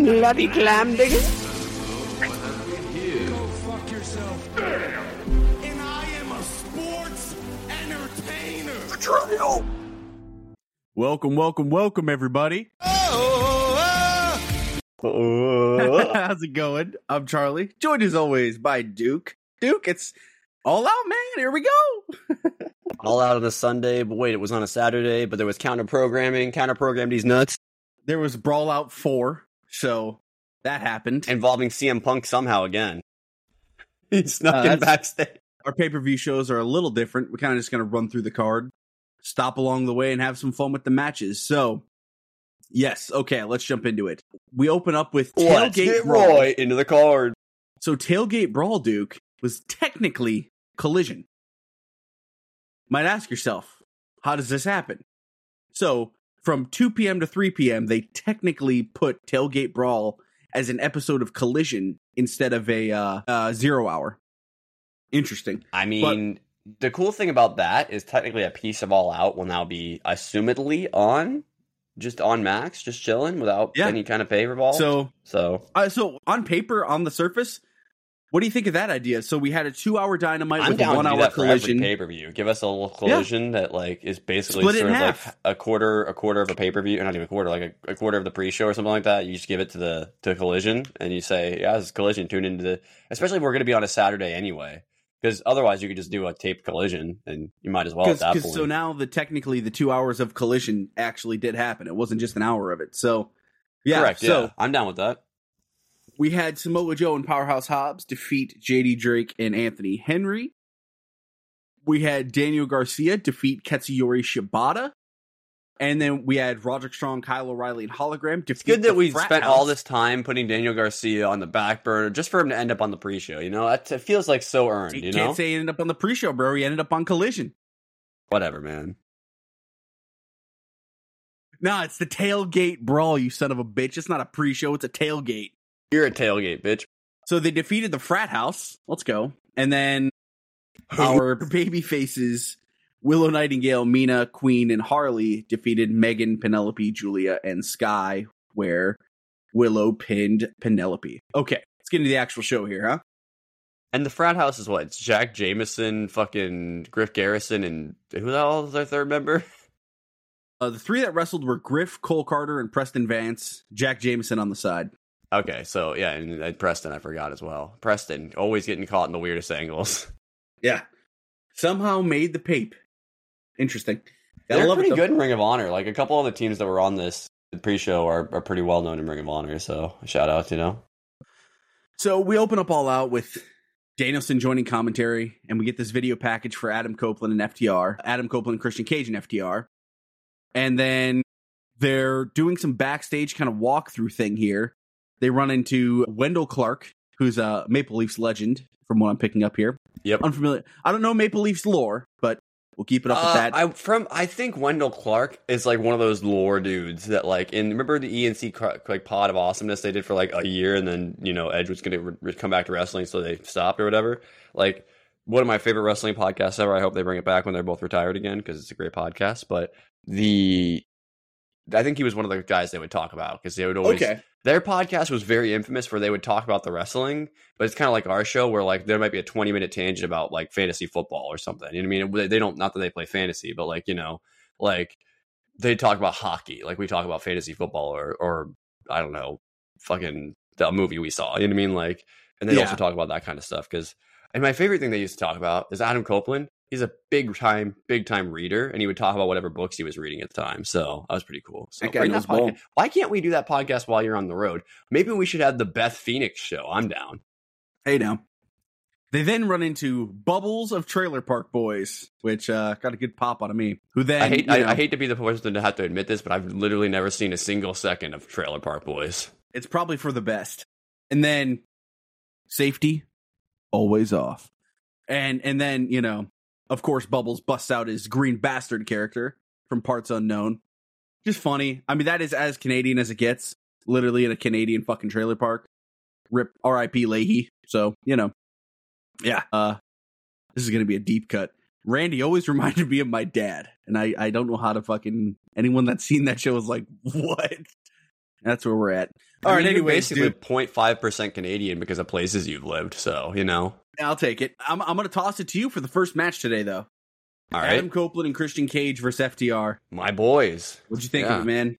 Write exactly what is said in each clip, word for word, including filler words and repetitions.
bloody clam digger. Go fuck yourself. And I am a sports entertainer. Betrayal. Welcome, welcome, welcome, everybody. Oh, oh. How's it going? I'm Charlie, joined as always by Duke. Duke, it's all out, man. Here we go. All out on a Sunday, but wait, it was on a Saturday, but there was counter programming, counter programmed these nuts. There was Brawl Out four, so that happened. Involving C M Punk somehow again. He snuck Uh, in that's- backstage. Our pay-per-view shows are a little different. We're kind of just going to run through the card, stop along the way, and have some fun with the matches. So, yes, okay, let's jump into it. We open up with Let's Tailgate get Brawl. Roy into the card. So Tailgate Brawl, Duke, was technically Collision. Might ask yourself, how does this happen? So, from two p.m. to three p.m., they technically put Tailgate Brawl as an episode of Collision instead of a uh, uh, zero hour. Interesting. I mean, the cool thing about that is technically a piece of All Out will now be assumedly on, just on Max, just chilling without Yeah. any kind of pay involved. So, so uh, so on paper, on the surface, what do you think of that idea? So we had a two-hour Dynamite I'm with a down to do one-hour that for every Collision. pay-per-view. Give us a little collision that like is basically Split it sort in of half. like a quarter, a quarter of a pay-per-view, or not even a quarter, like a, a quarter of the pre-show or something like that. You just give it to the to Collision, and you say, "Yeah, this is Collision." Tune into the, especially if we're going to be on a Saturday anyway, because otherwise you could just do a taped Collision, and you might as well at that point. So now the technically the two hours of Collision actually did happen. It wasn't just an hour of it. So yeah, Correct. so yeah, I'm down with that. we had Samoa Joe and Powerhouse Hobbs defeat J D Drake and Anthony Henry. We had Daniel Garcia defeat Katsuyori Shibata. And then we had Roderick Strong, Kyle O'Reilly, and Hologram defeat It's good that the we Frat spent House. all this time putting Daniel Garcia on the back burner just for him to end up on the pre-show. You know, it, it feels like so earned. You You can't know, say he ended up on the pre-show, bro. He ended up on Collision. whatever, man. Nah, it's the Tailgate Brawl, you son of a bitch. It's not a pre-show, it's a tailgate. You're a tailgate, bitch. So they defeated the Frat House. Let's go. And then our baby faces, Willow Nightingale, Mina, Queen, and Harley defeated Megan, Penelope, Julia, and Sky, where Willow pinned Penelope. Okay, let's get into the actual show here, huh? And the frat house is what? It's Jack Jameson, fucking Griff Garrison, and who the hell is our third member? Uh, the three that wrestled were Griff, Cole Carter, and Preston Vance. Jack Jameson on the side. Okay, so yeah, and, and Preston I forgot as well. Preston, always getting caught in the weirdest angles. Yeah. Somehow made the pape. Interesting. Gotta They're love pretty it, though. good in Ring of Honor. Like a couple of the teams that were on this pre-show are, are pretty well known in Ring of Honor, so shout out, you know. So we open up All Out with Danielson joining commentary, and we get this video package for Adam Copeland and F T R. Adam Copeland and Christian Cage and F T R. And then they're doing some backstage kind of walkthrough thing here. They run into Wendell Clark, who's a Maple Leafs legend, from what I'm picking up here. Yep. Unfamiliar. I don't know Maple Leafs lore, but we'll keep it up with Uh, that. I from I think Wendell Clark is like one of those lore dudes that like in remember the E N C cr- like Pod of Awesomeness they did for like a year, and then you know Edge was going to re- come back to wrestling, so they stopped or whatever. Like one of my favorite wrestling podcasts ever. I hope they bring it back when they're both retired again because it's a great podcast. But the I think he was one of the guys they would talk about because they would always. Okay. Their podcast was very infamous where they would talk about the wrestling, but it's kind of like our show where like there might be a twenty minute tangent about like fantasy football or something. You know what I mean? They- They don't, not that they play fantasy, but like, you know, like they talk about hockey, like we talk about fantasy football or, or I don't know, fucking the movie we saw, you know what I mean? Like, and they Yeah. also talk about that kind of stuff. Cause, and my favorite thing they used to talk about is Adam Copeland. He's a big time, big time reader, and he would talk about whatever books he was reading at the time. So that was pretty cool. So That guy bring knows that ball. podcast- Why can't we do that podcast while you're on the road? Maybe we should have the Beth Phoenix show. I'm down. Hey now. They then run into Bubbles of Trailer Park Boys, which uh, got a good pop out of me. Who then I hate, you know, I, I hate to be the person to have to admit this, but I've literally never seen a single second of Trailer Park Boys. it's probably for the best. And then safety always off. And and then, you know, of course Bubbles busts out his Green Bastard character from Parts Unknown. Just funny. I mean, that is as Canadian as it gets. Literally in a Canadian fucking trailer park. Rip R I P Leahy. So, you know. Yeah. Uh this is gonna be a deep cut. Randy always reminded me of my dad. And I, I don't know how to fucking anyone that's seen that show is like, what? That's where we're at. All All right, right, you're anyways, basically dude, zero point five percent Canadian because of places you've lived. So, you know. I'll take it. I'm, I'm going to toss it to you for the first match today, though. All right. Adam Copeland and Christian Cage versus F T R. My boys. What'd you think Yeah. of it, man?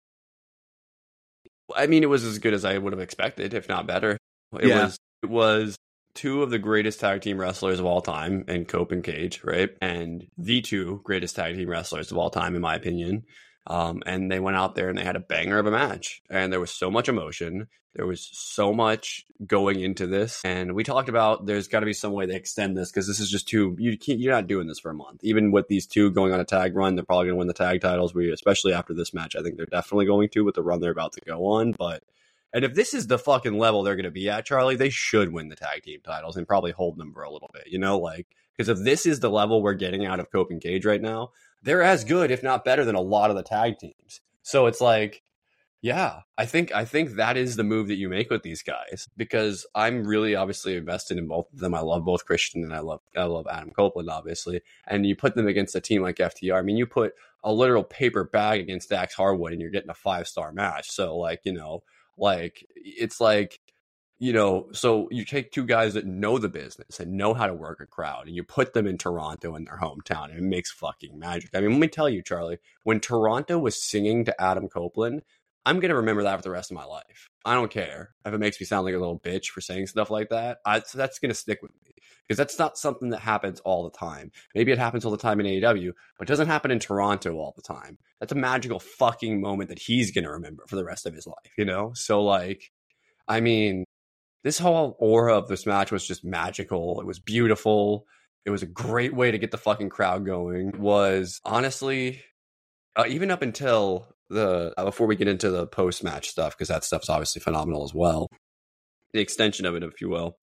I mean, it was as good as I would have expected, if not better. It Yeah. was it was two of the greatest tag team wrestlers of all time, and Cope and Cage, right? And the two greatest tag team wrestlers of all time, in my opinion. Um, and they went out there and they had a banger of a match. And there was so much emotion. There was so much going into this. And we talked about there's got to be some way to extend this because this is just too, you can't, you're not doing this for a month. Even with these two going on a tag run, they're probably going to win the tag titles. We, especially after this match, I think they're definitely going to with the run they're about to go on. But, and if this is the fucking level they're going to be at, Charlie, they should win the tag team titles and probably hold them for a little bit, you know, like, because if this is the level we're getting out of Cope and Cage right now, they're as good, if not better, than a lot of the tag teams. So it's like, yeah, I think I think that is the move that you make with these guys because I'm really obviously invested in both of them. I love both Christian and I love I love Adam Copeland, obviously. And you put them against a team like F T R. I mean, you put a literal paper bag against Dax Harwood and you're getting a five star match. So like, you know, like it's like, you know, so you take two guys that know the business and know how to work a crowd and you put them in Toronto in their hometown and it makes fucking magic. I mean, let me tell you, Charlie, when Toronto was singing to Adam Copeland, I'm going to remember that for the rest of my life. I don't care if it makes me sound like a little bitch for saying stuff like that. I, so that's going to stick with me because that's not something that happens all the time. Maybe it happens all the time in A E W, but it doesn't happen in Toronto all the time. That's a magical fucking moment that he's going to remember for the rest of his life, you know? So like, I mean, this whole aura of this match was just magical. It was beautiful. It was a great way to get the fucking crowd going. It was honestly, uh, even up until the, uh, before we get into the post-match stuff, because that stuff's obviously phenomenal as well. The extension of it, if you will.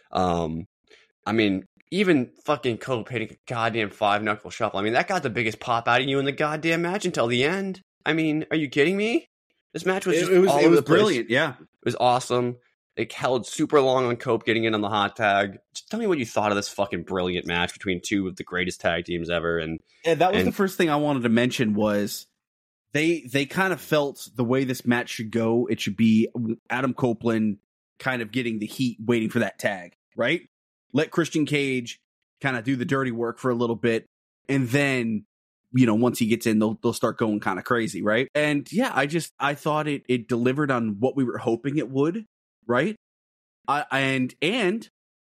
Um, I mean, even fucking Cope hitting a goddamn five-knuckle shuffle. I mean, that got the biggest pop out of you in the goddamn match until the end. I mean, are you kidding me? This match was just It, it was, all it over was the place. brilliant, yeah. It was awesome. It held super long on Cope getting in on the hot tag. Just tell me what you thought of this fucking brilliant match between two of the greatest tag teams ever. And Yeah, that was and, the first thing I wanted to mention was they they kind of felt the way this match should go. It should be Adam Copeland kind of getting the heat, waiting for that tag, right? Let Christian Cage kind of do the dirty work for a little bit, and then, you know, once he gets in, they'll they'll start going kind of crazy, right? And yeah, I just I thought it it delivered on what we were hoping it would, right? I and and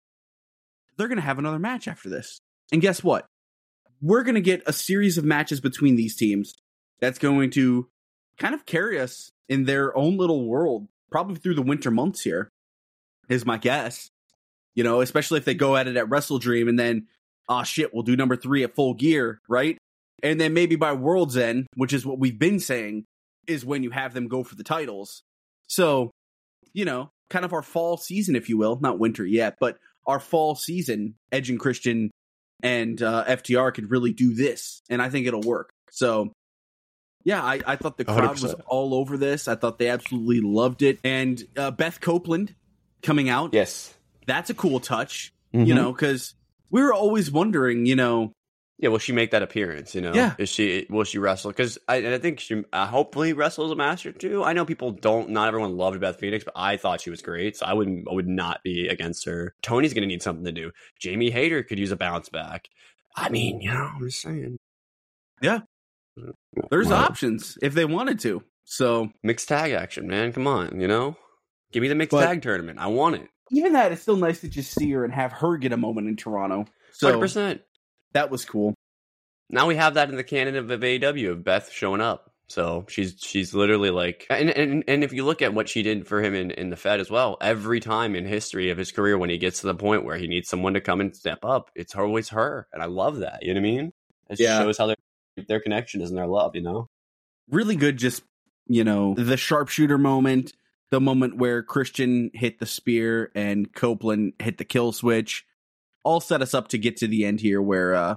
they're gonna have another match after this, and guess what? We're gonna get a series of matches between these teams that's going to kind of carry us in their own little world, probably through the winter months here, is my guess. You know, especially if they go at it at Wrestle Dream and then, ah, oh, shit, we'll do number three at Full Gear, right? And then maybe by World's End, which is what we've been saying, is when you have them go for the titles. So, you know, kind of our fall season, if you will, not winter yet, but our fall season, Edge and Christian and uh, F T R could really do this, and I think it'll work. So, yeah, I, I thought the crowd one hundred percent was all over this. I thought they absolutely loved it. And uh, Beth Copeland coming out. yes. That's a cool touch, Mm-hmm. you know, because we were always wondering, you know. Yeah, will she make that appearance, you know? Yeah. Is she, will she wrestle? Because I, and I think she uh, hopefully wrestles a master too. I know people don't, not everyone loved Beth Phoenix, but I thought she was great, so I wouldn't, I would not be against her. Tony's going to need something to do. Jamie Hayter could use a bounce back. I mean, you know, I'm just saying. Yeah. There's Wow. options if they wanted to. So Mixed tag action, man. Come on, you know? Give me the mixed But- tag tournament. I want it. even that, it's still nice to just see her and have her get a moment in Toronto. So one hundred percent. that was cool. Now we have that in the canon of, of A E W of Beth showing up. So she's she's literally like, and and, and if you look at what she did for him in, in the Fed as well, every time in history of his career when he gets to the point where he needs someone to come and step up, it's always her, and I love that. You know what I mean? It Yeah. shows how their their connection is and their love. You know? Really good, just, you know, the sharpshooter moment, the moment where Christian hit the spear and Copeland hit the kill switch, all set us up to get to the end here where uh,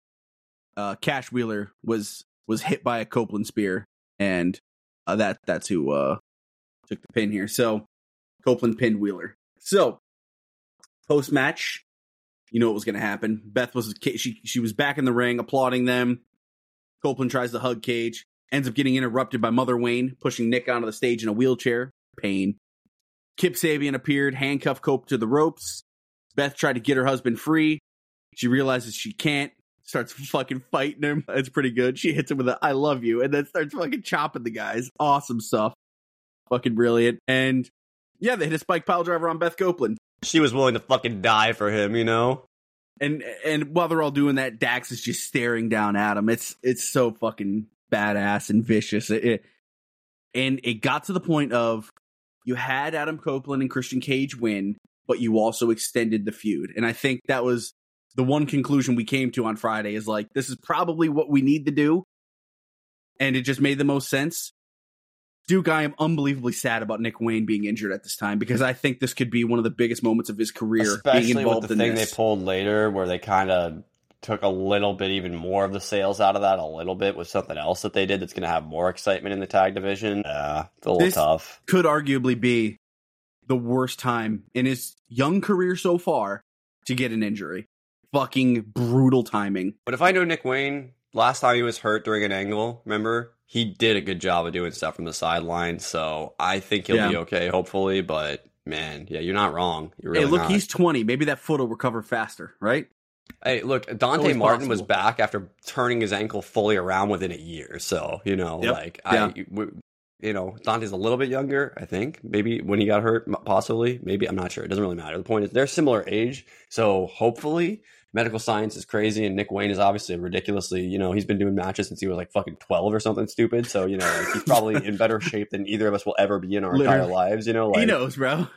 uh, Cash Wheeler was was hit by a Copeland spear, and uh, that that's who uh, took the pin here. So Copeland pinned Wheeler. So post match, you know what was going to happen. Beth was she she was back in the ring applauding them. Copeland tries to hug Cage. ends up getting interrupted by Mother Wayne, pushing Nick onto the stage in a wheelchair. Pain. Kip Sabian appeared, handcuffed Cope to the ropes. Beth tried to get her husband free. She realizes she can't, starts fucking fighting him. That's pretty good. She hits him with a I love you, and then starts fucking chopping the guys. Awesome stuff. Fucking brilliant. And yeah, they hit a spike pile driver on Beth Copeland. She was willing to fucking die for him, you know? And and while they're all doing that, Dax is just staring down at him. It's it's so fucking badass and vicious. It, it, and it got to the point of you had Adam Copeland and Christian Cage win, but you also extended the feud. And I think that was the one conclusion we came to on Friday is like, this is probably what we need to do. And it just made the most sense. Duke, I am unbelievably sad about Nick Wayne being injured at this time because I think this could be one of the biggest moments of his career. Especially being involved with the in thing this. they pulled later where they kind of took a little bit even more of the sales out of that a little bit with something else that they did that's going to have more excitement in the tag division. Yeah, it's a little This tough. Could arguably be the worst time in his young career so far to get an injury. Fucking brutal timing. But if I know Nick Wayne, last time he was hurt during an angle, remember? He did a good job of doing stuff from the sideline, so I think he'll Yeah. be okay, hopefully. But, man, yeah, you're not wrong. You're really hey, look, not. he's twenty. Maybe that foot will recover faster, right? Hey, look, Dante Always Martin was possible. back after turning his ankle fully around within a year. So, you know, Yep. like, Yeah. I, w- you know, Dante's a little bit younger, I think. Maybe when he got hurt, m- possibly. Maybe, I'm not sure. It doesn't really matter. The point is, they're similar age. So, hopefully, medical science is crazy. And Nick Wayne is obviously ridiculously, you know, he's been doing matches since he was like fucking twelve or something stupid. So, you know, like, he's probably in better shape than either of us will ever be in our entire Literally. lives, you know? Like, He knows, bro.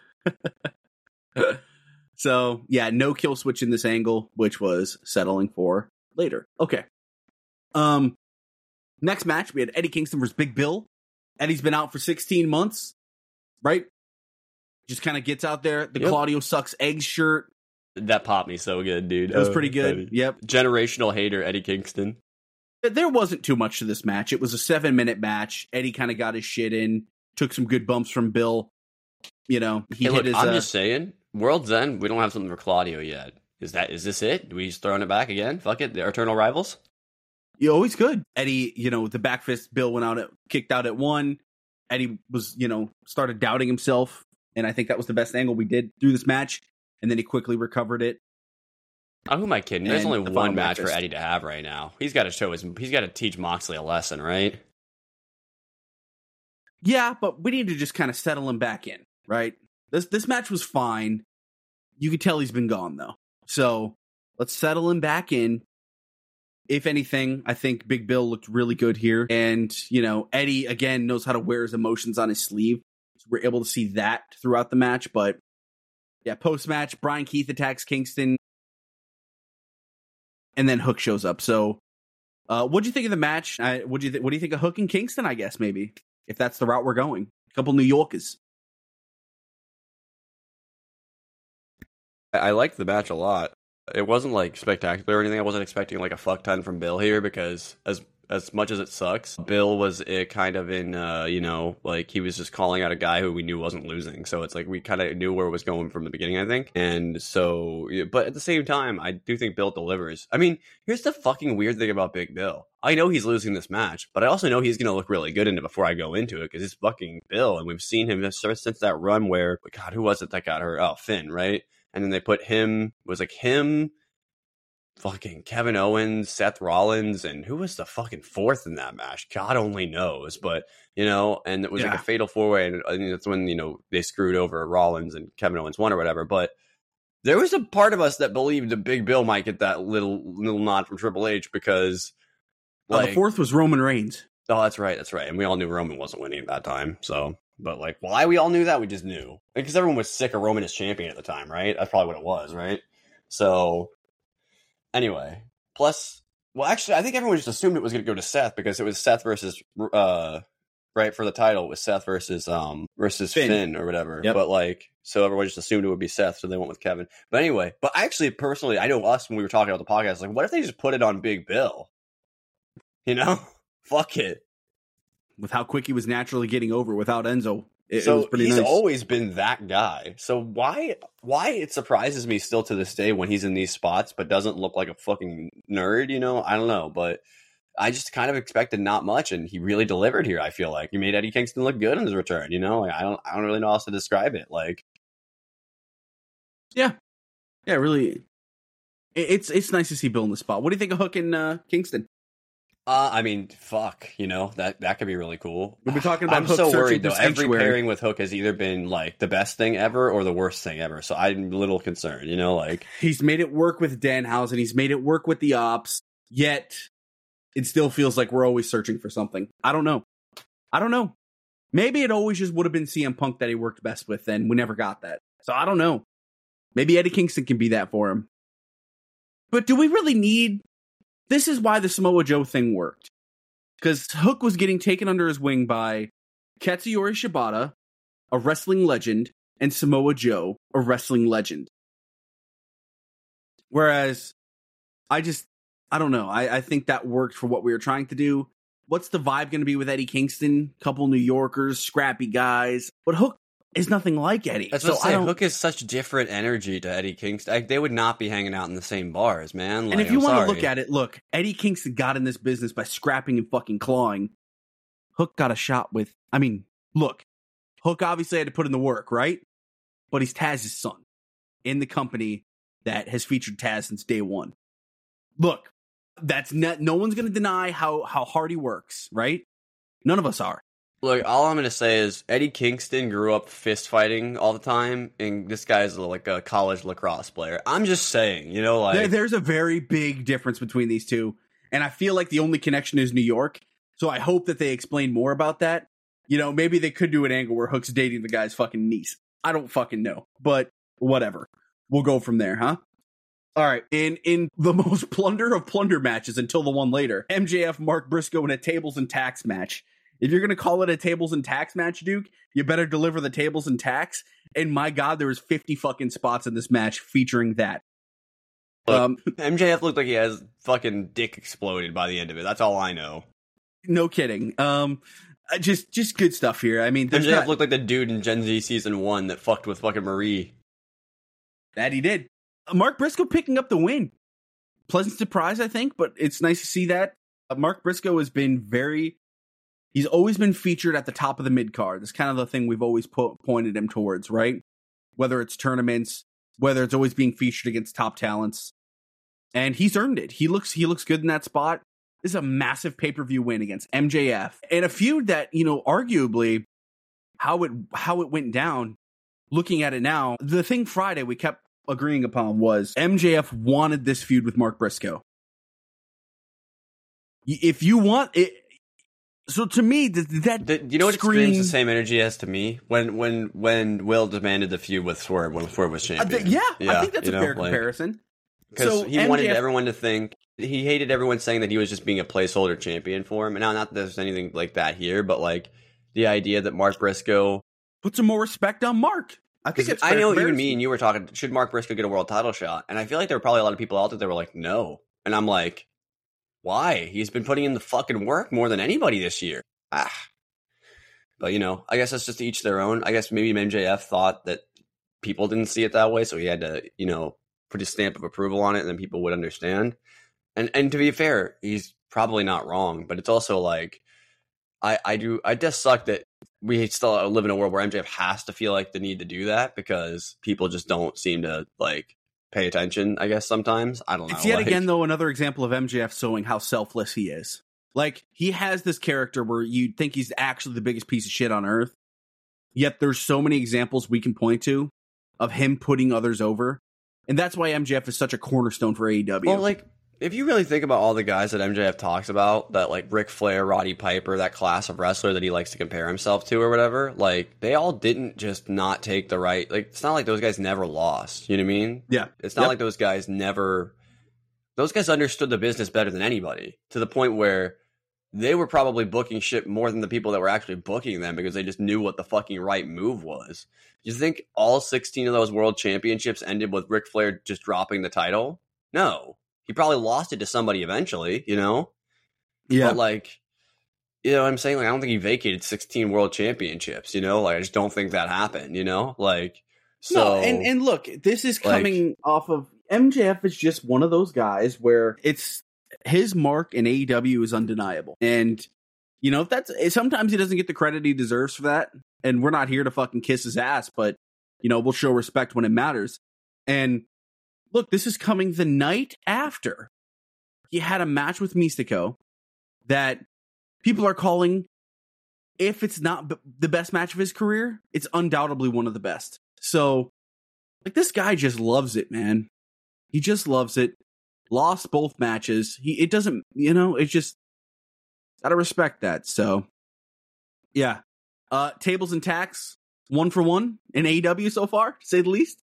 So, yeah, no kill switch in this angle, which was settling for later. Okay. Um, next match, we had Eddie Kingston versus Big Bill. Eddie's been out for sixteen months, right? Just kind of gets out there. The Yep. Claudio Sucks Eggs shirt. that popped me so good, dude. It was Oh, pretty good. Eddie. Yep. Generational hater, Eddie Kingston. There wasn't too much to this match. It was a seven minute match. Eddie kind of got his shit in, took some good bumps from Bill. You know, he Hey, hit look, his. I'm uh, just saying, World's End, we don't have something for Claudio yet. Is that is this it? We just throwing it back again? Fuck it, the eternal rivals. You always good. Eddie, you know, the back fist Bill went out at kicked out at one. Eddie was, you know, started doubting himself, and I think that was the best angle we did through this match. And then he quickly recovered it. Oh, who am I kidding? There's And only the one final match for breakfast. Eddie to have right now. He's got to show his. He's got to teach Moxley a lesson, right? Yeah, but we need to just kind of settle him back in, right? This this match was fine. You could tell he's been gone though. So let's settle him back in. If anything, I think Big Bill looked really good here. And, you know, Eddie, again, knows how to wear his emotions on his sleeve. So we're able to see that throughout the match. But, yeah, post-match, Brian Keith attacks Kingston. And then Hook shows up. So, uh, what'd you think of the match? I, what'd you th- what do you think of Hook and Kingston, I guess, maybe? If that's the route we're going. A couple New Yorkers. I, I liked the match a lot. It wasn't like spectacular or anything. I wasn't expecting like a fuck ton from Bill here because as as much as it sucks, Bill was uh, kind of in, uh, you know, like he was just calling out a guy who we knew wasn't losing. So it's like we kind of knew where it was going from the beginning, I think. And so, yeah, but at the same time, I do think Bill delivers. I mean, here's the fucking weird thing about Big Bill. I know he's losing this match, but I also know he's going to look really good in it before I go into it because it's fucking Bill. And we've seen him since that run where, God, who was it that got hurt? Oh, Finn, right? And then they put him, was like him, fucking Kevin Owens, Seth Rollins, and who was the fucking fourth in that match? God only knows. But, you know, and it was Yeah. like a fatal four-way, and I mean, that's when, you know, they screwed over Rollins and Kevin Owens won or whatever. But there was a part of us that believed that Big Bill might get that little little nod from Triple H because, Uh, like, the fourth was Roman Reigns. oh, that's right, that's right. And we all knew Roman wasn't winning at that time, so... But, like, why we all knew that, we just knew. Because everyone was sick of Roman as champion at the time, right? That's probably what it was, right? So, anyway. Plus, well, actually, I think everyone just assumed it was going to go to Seth because it was Seth versus, uh, right, for the title, it was Seth versus, um, versus Finn. Finn, or whatever. Yep. But, like, so everyone just assumed it would be Seth, so they went with Kevin. But anyway, but actually, personally, I know us, when we were talking about the podcast, like, what if they just put it on Big Bill? You know? Fuck it. With how quick he was naturally getting over without Enzo. It, so it was pretty he's nice. always been that guy. So why why it surprises me still to this day when he's in these spots but doesn't look like a fucking nerd, you know? I don't know, but I just kind of expected not much, and he really delivered here. I feel like he made Eddie Kingston look good in his return. You know, like I don't, I don't really know how else to describe it. Like, yeah, yeah, really, it's it's nice to see Bill in the spot. What do you think of Hook and uh, Kingston? Uh, I mean, fuck, you know, that that could be really cool. We've been talking about I'm Hook so searching worried, for though. Every sanctuary. pairing with Hook has either been, like, the best thing ever or the worst thing ever. So I'm a little concerned, you know, like... He's made it work with Danhausen. He's made it work with the Ops. Yet, it still feels like we're always searching for something. I don't know. I don't know. Maybe it always just would have been C M Punk that he worked best with, and we never got that. So I don't know. Maybe Eddie Kingston can be that for him. But do we really need... This is why the Samoa Joe thing worked. Because Hook was getting taken under his wing by Katsuyori Shibata, a wrestling legend, and Samoa Joe, a wrestling legend. Whereas, I just, I don't know. I, I think that worked for what we were trying to do. What's the vibe going to be with Eddie Kingston? Couple New Yorkers, scrappy guys. But Hook is nothing like Eddie. That's so what I'm I saying. don't, Hook is such different energy to Eddie Kingston. Like, they would not be hanging out in the same bars, man. Like, and if you I'm want sorry. to look at it, look, Eddie Kingston got in this business by scrapping and fucking clawing. Hook got a shot with, I mean, look, Hook obviously had to put in the work, right? But he's Taz's son in the company that has featured Taz since day one. Look, that's not, no one's going to deny how, how hard he works, right? None of us are. Look, all I'm going to say is Eddie Kingston grew up fist fighting all the time, and this guy's like a college lacrosse player. I'm just saying, you know, like... There, there's a very big difference between these two, and I feel like the only connection is New York, so I hope that they explain more about that. You know, maybe they could do an angle where Hook's dating the guy's fucking niece. I don't fucking know, but whatever. We'll go from there, huh? All right, in in the most plunder of plunder matches until the one later, M J F, Mark Briscoe in a tables and tax match. If you're going to call it a tables and tax match, Duke, you better deliver the tables and tax. And my God, there was fifty fucking spots in this match featuring that. Look, Um, M J F looked like he has fucking dick exploded by the end of it. That's all I know. no kidding. Um, uh, just just good stuff here. I mean, M there's J F not, looked like the dude in Gen Z Season one that fucked with fucking Marie. that he did. Uh, Mark Briscoe picking up the win. Pleasant surprise, I think, but it's nice to see that. Uh, Mark Briscoe has been very... He's always been featured at the top of the mid-card. That's kind of the thing we've always po- pointed him towards, right? Whether it's tournaments, whether it's always being featured against top talents. And he's earned it. He looks he looks good in that spot. This is a massive pay-per-view win against M J F. And a feud that, you know, arguably, how it how it went down, looking at it now, the thing Friday we kept agreeing upon was M J F wanted this feud with Mark Briscoe. If you want it... So to me, th- that The, you know what screams- screams the same energy as to me? When when when Will demanded the feud with Swerve when Swerve was Uh, champion. th- yeah, I think that's you a know, fair like, comparison. Because So he M J F wanted everyone to think, he hated everyone saying that he was just being a placeholder champion for him. And now, not that there's anything like that here, but like the idea that Mark Briscoe... Put some more respect on Mark. I think it's I fair know even comparison. me and you were talking, should Mark Briscoe get a world title shot? And I feel like there were probably a lot of people out there that were like, no. And I'm like, why? He's been putting in the fucking work more than anybody this year. Ah. But, you know, I guess that's just each their own. I guess maybe M J F thought that people didn't see it that way, so he had to, you know, put his stamp of approval on it, and then people would understand. And and to be fair, he's probably not wrong, but it's also like, I, I do, I just suck that we still live in a world where M J F has to feel like the need to do that because people just don't seem to, like, pay attention, I guess, sometimes. I don't know. It's yet like, again, though, another example of M J F showing how selfless he is. Like, he has this character where you think he's actually the biggest piece of shit on earth, yet there's so many examples we can point to of him putting others over. And that's why M J F is such a cornerstone for A E W. Well, like, if you really think about all the guys that M J F talks about, that like Ric Flair, Roddy Piper, that class of wrestler that he likes to compare himself to or whatever, like, they all didn't just not take the right, like, it's not like those guys never lost, you know what I mean? Yeah. It's not Yep. like those guys never, those guys understood the business better than anybody, to the point where they were probably booking shit more than the people that were actually booking them because they just knew what the fucking right move was. You think all sixteen of those world championships ended with Ric Flair just dropping the title? No. He probably lost it to somebody eventually, you know? Yeah. But, like, you know what I'm saying? Like, I don't think he vacated sixteen world championships, you know? Like, I just don't think that happened, you know? Like, so... No, and, and look, this is like- coming off of M J F is just one of those guys where it's his mark in A E W is undeniable. And, you know, that's sometimes he doesn't get the credit he deserves for that. And we're not here to fucking kiss his ass, but, you know, we'll show respect when it matters. And look, this is coming the night after he had a match with Mystico that people are calling, if it's not b- the best match of his career, it's undoubtedly one of the best. So, like, this guy just loves it, man. He just loves it. Lost both matches. He, it doesn't, you know, it's just, gotta respect that. So, yeah. Uh, tables and tacks, one for one in A E W so far, to say the least.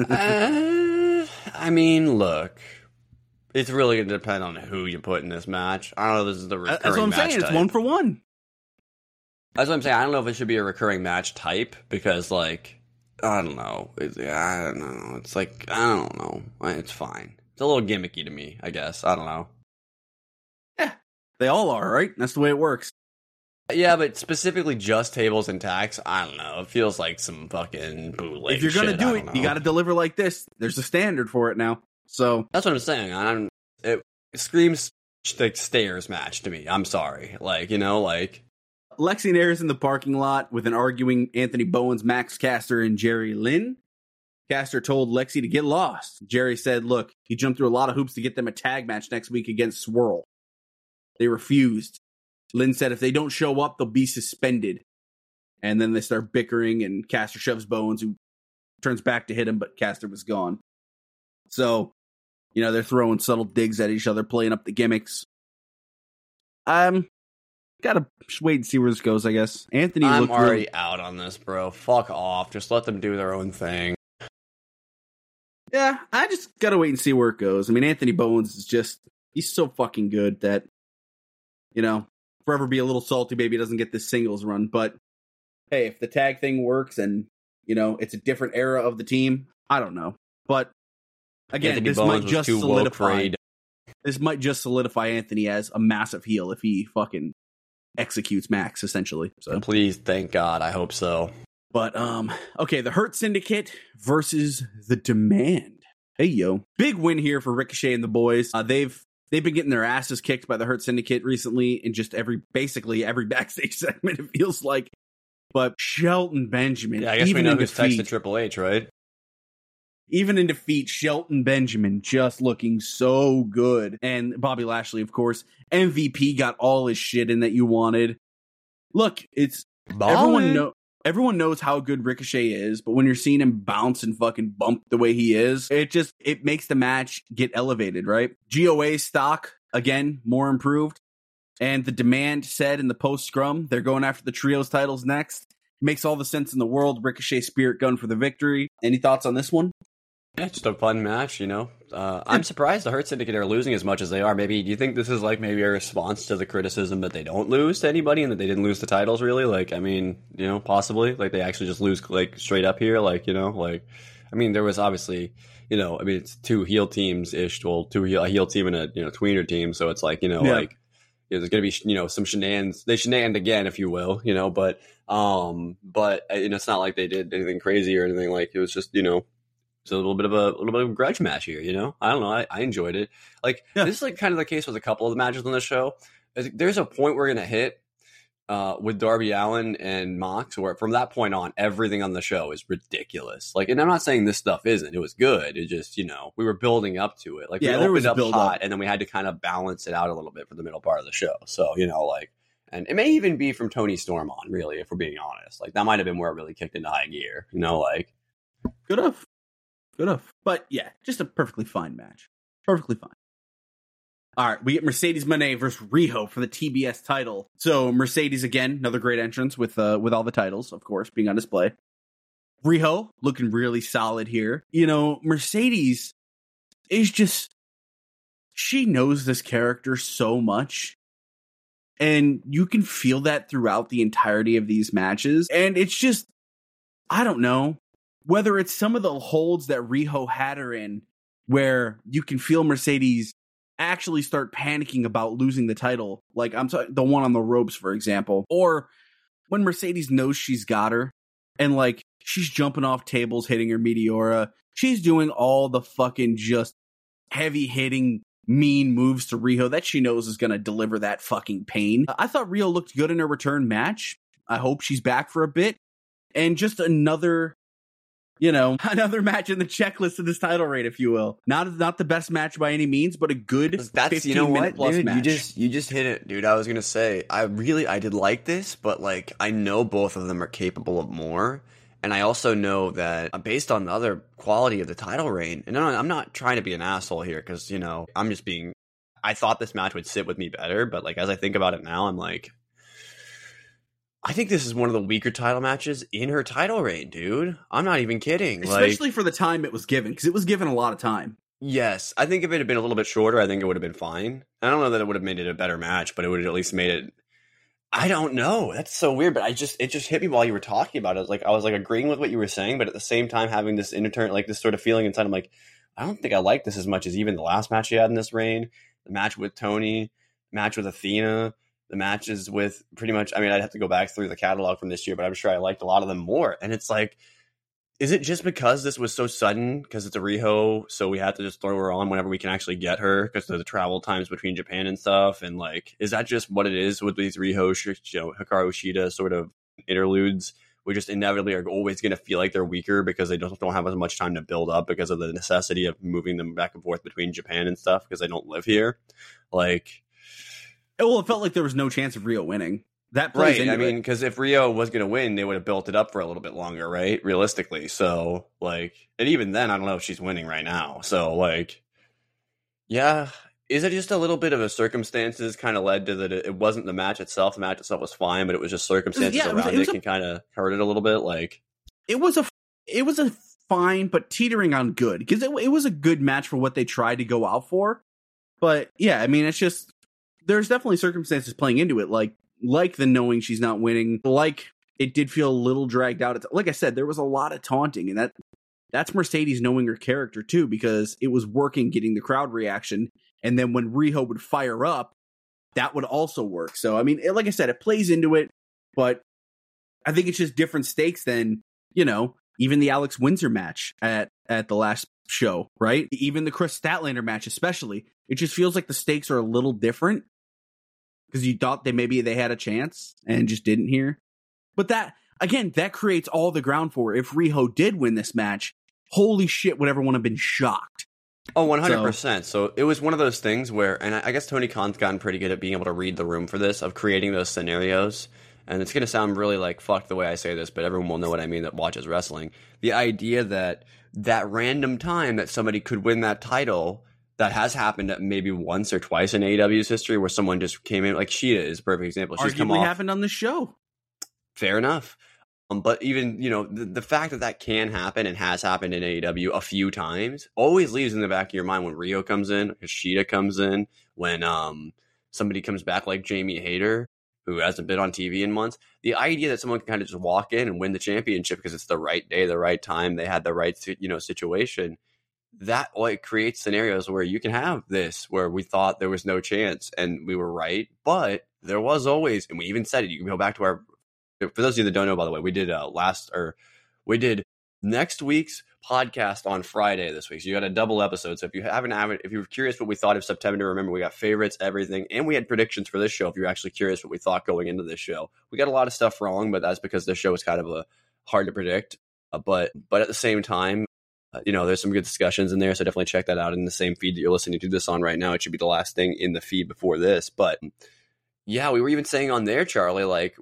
uh, I mean, look, it's really going to depend on who you put in this match. I don't know if this is the recurring match That's what I'm saying. type. It's one for one. That's what I'm saying. I don't know if it should be a recurring match type because, like, I don't know. It's, I don't know. It's like, I don't know. It's fine. It's a little gimmicky to me, I guess. I don't know. Yeah, they all are, right? That's the way it works. Yeah, but specifically just tables and tacks, I don't know. It feels like some fucking bootleg If you're going to shit, do I it, don't you know. got to deliver like this. There's a standard for it now. So That's what I'm saying. I'm, it screams like stairs match to me. I'm sorry. Like, you know, like... Lexi Nair's in the parking lot with an arguing Anthony Bowens, Max Caster, and Jerry Lynn. Caster told Lexi to get lost. Jerry said, look, he jumped through a lot of hoops to get them a tag match next week against Swirl. They refused. Lynn said if they don't show up, they'll be suspended. And then they start bickering, and Caster shoves Bowens, who turns back to hit him, but Caster was gone. So, you know, they're throwing subtle digs at each other, playing up the gimmicks. Um, gotta wait and see where this goes, I guess. Anthony I'm looked already really... out on this, bro. Fuck off. Just let them do their own thing. Yeah, I just gotta wait and see where it goes. I mean, Anthony Bowens is just, he's so fucking good that, you know, forever be a little salty, maybe he doesn't get this singles run. But, hey, if the tag thing works and, you know, it's a different era of the team, I don't know. But, again, Anthony this Bowens might just was too woke for solidify, A E W. this might just solidify Anthony as a massive heel if he fucking executes Max, essentially. So, Please, thank God. I hope so. But, um, okay, the Hurt Syndicate versus the Demand. Hey, yo. Big win here for Ricochet and the boys. Uh, they've they've been getting their asses kicked by the Hurt Syndicate recently in just every, basically every backstage segment, it feels like. But Shelton Benjamin, Yeah, I guess we even know in who's defeat, texted Triple H, right? even in defeat, Shelton Benjamin just looking so good. And Bobby Lashley, of course, M V P got all his shit in that you wanted. Look, it's everyone know. Everyone knows how good Ricochet is, but when you're seeing him bounce and fucking bump the way he is, it just, it makes the match get elevated, right? G O A stock, again, more improved. And the Demand said in the post-scrum, they're going after the trios titles next. Makes all the sense in the world. Ricochet Spirit Gun for the victory. Any thoughts on this one? Yeah, just a fun match, you know. Uh, I'm surprised the Hurt Syndicate are losing as much as they are. Maybe, do you think this is like maybe a response to the criticism that they don't lose to anybody and that they didn't lose the titles, really? Like, I mean, you know, possibly. Like, they actually just lose, like, straight up here. Like, you know, like, I mean, there was obviously, you know, I mean, it's two heel teams-ish. Well, two heel, a heel team and a, you know, tweener team. So it's like, you know, Yeah. like, there's going to be, you know, some shenanigans. They shenanigans again, if you will, you know, but, um, but, you know, it's not like they did anything crazy or anything. Like, it was just, you know, it's a little bit of a, a little bit of a grudge match here, you know. I don't know. I, I enjoyed it. Like Yeah. this is like kind of the case with a couple of the matches on the show. There's a point we're gonna hit uh, with Darby Allin and Mox, where from that point on, everything on the show is ridiculous. Like, and I'm not saying this stuff isn't. It was good. It just, you know, we were building up to it. Like, Yeah, we there opened was a up build hot, up. and then we had to kind of balance it out a little bit for the middle part of the show. So, you know, like, and it may even be from Tony Storm on, really, if we're being honest. Like, that might have been where it really kicked into high gear. You know, like. Good enough. Good enough. But yeah, just a perfectly fine match. Perfectly fine. All right, we get Mercedes Moné versus Riho for the T B S title. So Mercedes again, another great entrance with uh, with all the titles, of course, being on display. Riho looking really solid here. You know, Mercedes is just, she knows this character so much. And you can feel that throughout the entirety of these matches. And it's just, I don't know. Whether it's some of the holds that Riho had her in, where you can feel Mercedes actually start panicking about losing the title, like I'm talking the one on the ropes, for example, or when Mercedes knows she's got her, and like she's jumping off tables, hitting her Meteora, she's doing all the fucking just heavy hitting mean moves to Riho that she knows is going to deliver that fucking pain. I thought Riho looked good in her return match. I hope she's back for a bit. And just another, you know, another match in the checklist of this title reign, if you will. Not not the best match by any means, but a good That's you know what, plus dude, match. you just you just hit it, dude. I was gonna say, I really I did like this, but like I know both of them are capable of more. And I also know that based on the other quality of the title reign, and no, I'm not trying to be an asshole here because, you know, I'm just being, I thought this match would sit with me better. But like, as I think about it now, I'm like, I think this is one of the weaker title matches in her title reign, dude. I'm not even kidding. Especially like, for the time it was given, because it was given a lot of time. Yes. I think if it had been a little bit shorter, I think it would have been fine. I don't know that it would have made it a better match, but it would have at least made it, I don't know. That's so weird, but I just it just hit me while you were talking about it. I was like I was like agreeing with what you were saying, but at the same time having this intern like this sort of feeling inside. I'm like, I don't think I like this as much as even the last match she had in this reign, the match with Tony, match with Athena, the matches with pretty much. I mean, I'd have to go back through the catalog from this year, but I'm sure I liked a lot of them more. And it's like, is it just because this was so sudden? Because it's a Riho, so we had to just throw her on whenever we can actually get her because of the travel times between Japan and stuff. And like, is that just what it is with these Riho, you know, Hikaru Shida sort of interludes? We just inevitably are always going to feel like they're weaker because they don't don't have as much time to build up because of the necessity of moving them back and forth between Japan and stuff because they don't live here. Like, well, it felt like there was no chance of Riho winning. That plays right. into I mean, it. because if Rio was going to win, they would have built it up for a little bit longer, right? Realistically. So, like, and even then, I don't know if she's winning right now. So, like, yeah. Is it just a little bit of a circumstances kind of led to that? It wasn't the match itself. The match itself was fine, but it was just circumstances Yeah, it was- around it it, was a- can kind of hurt it a little bit. Like, It was a it was a fine but teetering on good, because it, it was a good match for what they tried to go out for. But yeah, I mean, it's just there's definitely circumstances playing into it, like like the knowing she's not winning, like it did feel a little dragged out. It's, like I said, there was a lot of taunting, and that that's Mercedes knowing her character too, because it was working, getting the crowd reaction, and then when Riho would fire up, that would also work. So I mean, it, like I said, it plays into it, but I think it's just different stakes than, you know, even the Alex Windsor match at at the last show, right? Even the Chris Statlander match, especially. It just feels like the stakes are a little different because you thought they maybe they had a chance and just didn't here. But that, again, that creates all the ground for if Riho did win this match. Holy shit, would everyone have been shocked? oh, one hundred percent. So, so it was one of those things where, and I, I guess Tony Khan's gotten pretty good at being able to read the room for this, of creating those scenarios. And it's going to sound really like fuck the way I say this, but everyone will know what I mean that watches wrestling. The idea that that random time that somebody could win that title, that has happened at maybe once or twice in A E W's history where someone just came in, like Shida is a perfect example. She's come Arguably off. happened on this show. Fair enough. Um, but even, you know, the, the fact that that can happen and has happened in A E W a few times always leaves in the back of your mind when Rio comes in, when Shida comes in, when um somebody comes back like Jamie Hayter, who hasn't been on T V in months. The idea that someone can kind of just walk in and win the championship because it's the right day, the right time, they had the right, you know, situation, that like creates scenarios where you can have this, where we thought there was no chance and we were right, but there was always, and we even said it. You can go back to our, for those of you that don't know, by the way, we did uh, last, or we did next week's podcast on Friday this week. So you got a double episode. So if you haven't, haven't if you're curious what we thought of September, remember we got favorites, everything, and we had predictions for this show. If you're actually curious what we thought going into this show, we got a lot of stuff wrong, but that's because this show is kind of a hard to predict. Uh, but but at the same time, uh, you know, there's some good discussions in there. So definitely check that out in the same feed that you're listening to this on right now. It should be the last thing in the feed before this. But yeah, we were even saying on there, Charlie, like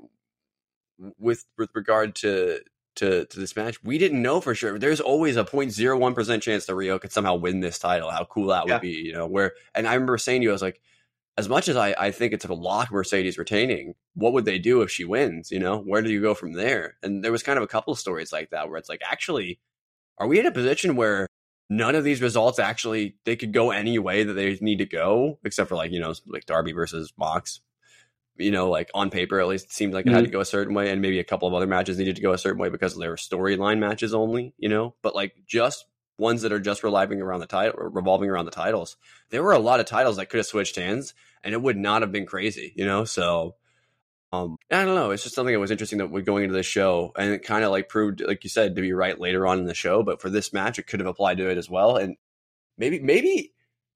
with with regard to. To, to this match, we didn't know for sure. There's always a zero point zero one percent chance that Rio could somehow win this title. How cool that would Yeah. be, you know, where, and I remember saying to you, I was like, as much as I, I think it's a lock Mercedes retaining, what would they do if she wins? You know, where do you go from there? And there was kind of a couple of stories like that where it's like, actually, are we in a position where none of these results actually, they could go any way that they need to go, except for like, you know, like Darby versus Mox. You know, like on paper, at least it seemed like it Mm-hmm. had to go a certain way, and maybe a couple of other matches needed to go a certain way because they were storyline matches only, you know, but like just ones that are just revolving around the title, or revolving around the titles. There were a lot of titles that could have switched hands and it would not have been crazy, you know? So, um, I don't know. It's just something that was interesting that we're going into this show, and it kind of like proved, like you said, to be right later on in the show. But for this match, it could have applied to it as well. And maybe, maybe,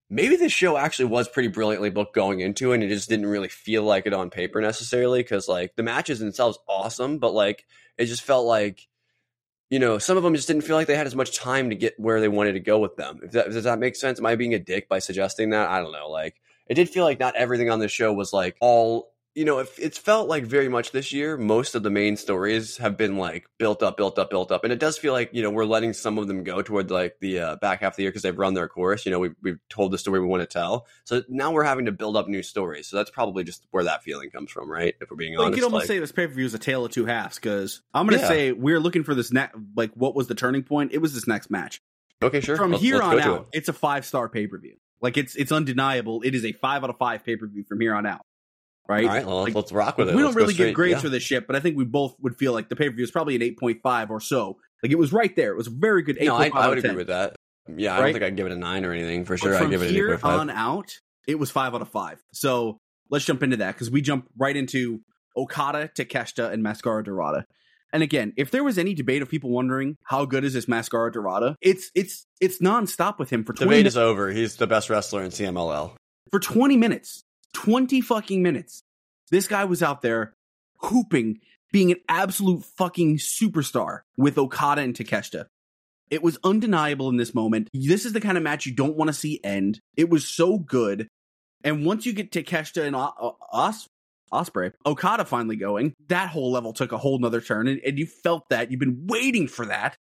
maybe this show actually was pretty brilliantly booked going into it, and it just didn't really feel like it on paper necessarily, because like the matches themselves awesome, but like it just felt like, you know, some of them just didn't feel like they had as much time to get where they wanted to go with them. If that, does that make sense? Am I being a dick by suggesting that? I don't know. Like, it did feel like not everything on the show was like all, you know, it, it's felt like very much this year, most of the main stories have been like built up, built up, built up. And it does feel like, you know, we're letting some of them go toward like the uh, back half of the year because they've run their course. You know, we've, we've told the story we want to tell. So now we're having to build up new stories. So that's probably just where that feeling comes from, right? If we're being well, honest. You could almost like, say this pay-per-view is a tale of two halves, because I'm going to Yeah. say we're looking for this next, like, what was the turning point? It was this next match. okay, sure. From Let's- here let's on go to out, it. it's a five-star pay-per-view. Like, it's it's undeniable. It is a five out of five pay-per-view from here on out. Right? All right, well, Like, let's rock with it. we Let's don't go really straight- give grades yeah. for this shit, but I think we both would feel like the pay-per-view is probably an eight point five or so. Like, it was right there. It was a very good eight No, point I, five I out would of agree ten. with that. Yeah, I Right? don't think I'd give it a nine or anything for But sure. I'd from give it an eight here point five. on out, it was five out of five. So let's jump into that, because we jump right into Okada, Takeshita, and Mascara Dorada. And again, if there was any debate of people wondering how good is this Mascara Dorada, it's it's it's nonstop with him for twenty Debate minutes. is over. He's the best wrestler in C M L L. For twenty minutes. twenty fucking minutes. This guy was out there hooping, being an absolute fucking superstar with Okada and Takeshita. It was undeniable in this moment. This is the kind of match you don't want to see end. It was so good. And once you get Takeshita and o- o- Os- Osprey, Okada finally going, that whole level took a whole nother turn. And, and you felt that. You've been waiting for that.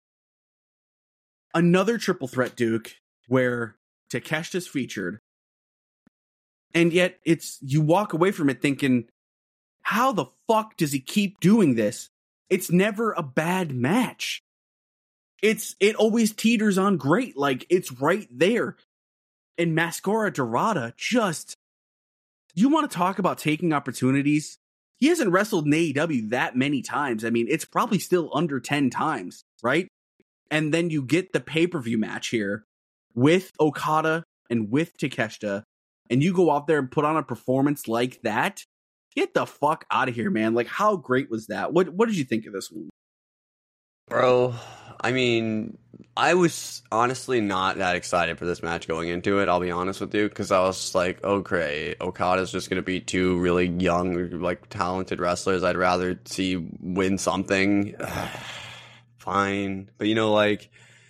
Another triple threat, Duke, where Takeshita's featured. And yet it's, you walk away from it thinking, how the fuck does he keep doing this? It's never a bad match. It's, it always teeters on great. Like, it's right there. And Mascara Dorada just, you want to talk about taking opportunities? He hasn't wrestled in A E W that many times. I mean, it's probably still under ten times, right? And then you get the pay-per-view match here with Okada and with Takeshita, and you go out there and put on a performance like that. Get the fuck out of here, man. Like, how great was that? What What did you think of this one? Bro, I mean, I was honestly not that excited for this match going into it, I'll be honest with you, because I was just like, okay, Okada's just going to beat two really young, like, talented wrestlers I'd rather see win something. Fine. But, you know, like,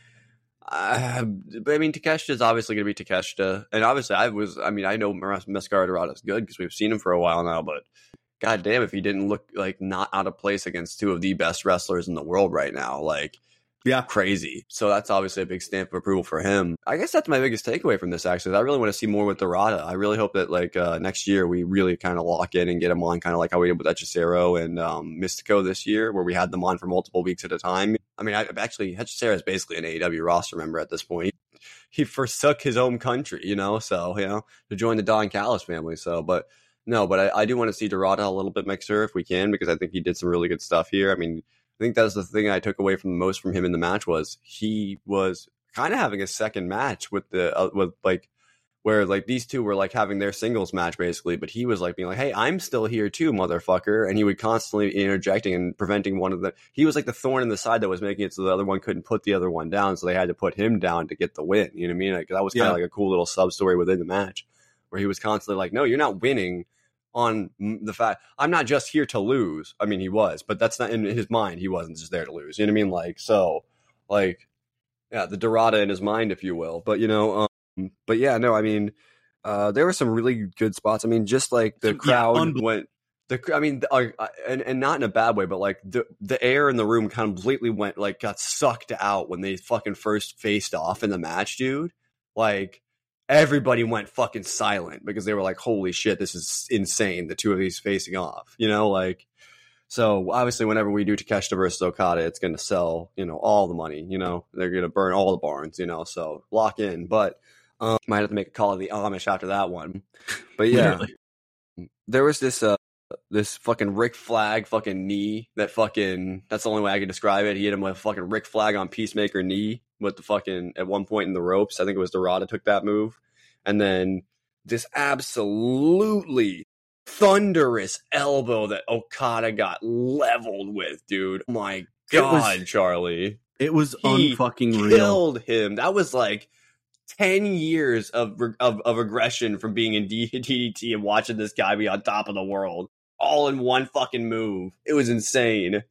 uh, but I mean, Takeshita's obviously going to be Takeshita. And obviously, I was, I mean, I know Mascara Dorada's good because we've seen him for a while now, but god damn, if he didn't look like not out of place against two of the best wrestlers in the world right now, like, Yeah. crazy. So that's obviously a big stamp of approval for him. I guess that's my biggest takeaway from this, actually. I really want to see more with Dorada. I really hope that, like, uh, next year we really kind of lock in and get him on, kind of like how we did with Hechicero and um, Mystico this year, where we had them on for multiple weeks at a time. I mean, I, actually, Hechicero is basically an A E W roster member at this point. He forsook his home country, you know, so, you know, to join the Don Callis family. So, but no, but I, I do want to see Dorada a little bit mixer if we can, because I think he did some really good stuff here. I mean, I think that's the thing I took away from the most from him in the match was he was kind of having a second match with the uh, with like where like these two were like having their singles match basically, but he was like being like, "Hey, I'm still here too, motherfucker," and he would constantly interjecting and preventing one of the. He was like the thorn in the side that was making it so the other one couldn't put the other one down, so they had to put him down to get the win. You know what I mean? Like that was kind of Yeah. like a cool little sub story within the match where he was constantly like, "No, you're not winning." On the fact I'm not just here to lose. I mean, he was, but that's not in his mind. He wasn't just there to lose. You know what I mean? Like, so, like, yeah, the Dorada in his mind, if you will. But you know, um, but yeah, no, I mean, uh, there were some really good spots. I mean, just like the Yeah, crowd unbel- went. The I mean, uh, and and not in a bad way, but like the the air in the room completely went like got sucked out when they fucking first faced off in the match, dude. Like. Everybody went fucking silent because they were like, holy shit, this is insane. The two of these facing off, you know, like, so obviously whenever we do Takeshita versus Okada, it's going to sell, you know, all the money, you know, they're going to burn all the barns, you know, so lock in, but um, might have to make a call of the Amish after that one. But yeah, Literally. there was this, uh, this fucking Rick Flag fucking knee that fucking, that's the only way I can describe it. He hit him with a fucking Rick Flag on Peacemaker knee with the fucking, at one point in the ropes. I think it was Dorada took that move. And then this absolutely thunderous elbow that Okada got leveled with, dude. Oh my God, was- Charlie. It was He unfucking real. Killed him. That was like ten years of of of aggression from being in D D T and watching this guy be on top of the world, all in one fucking move. It was insane.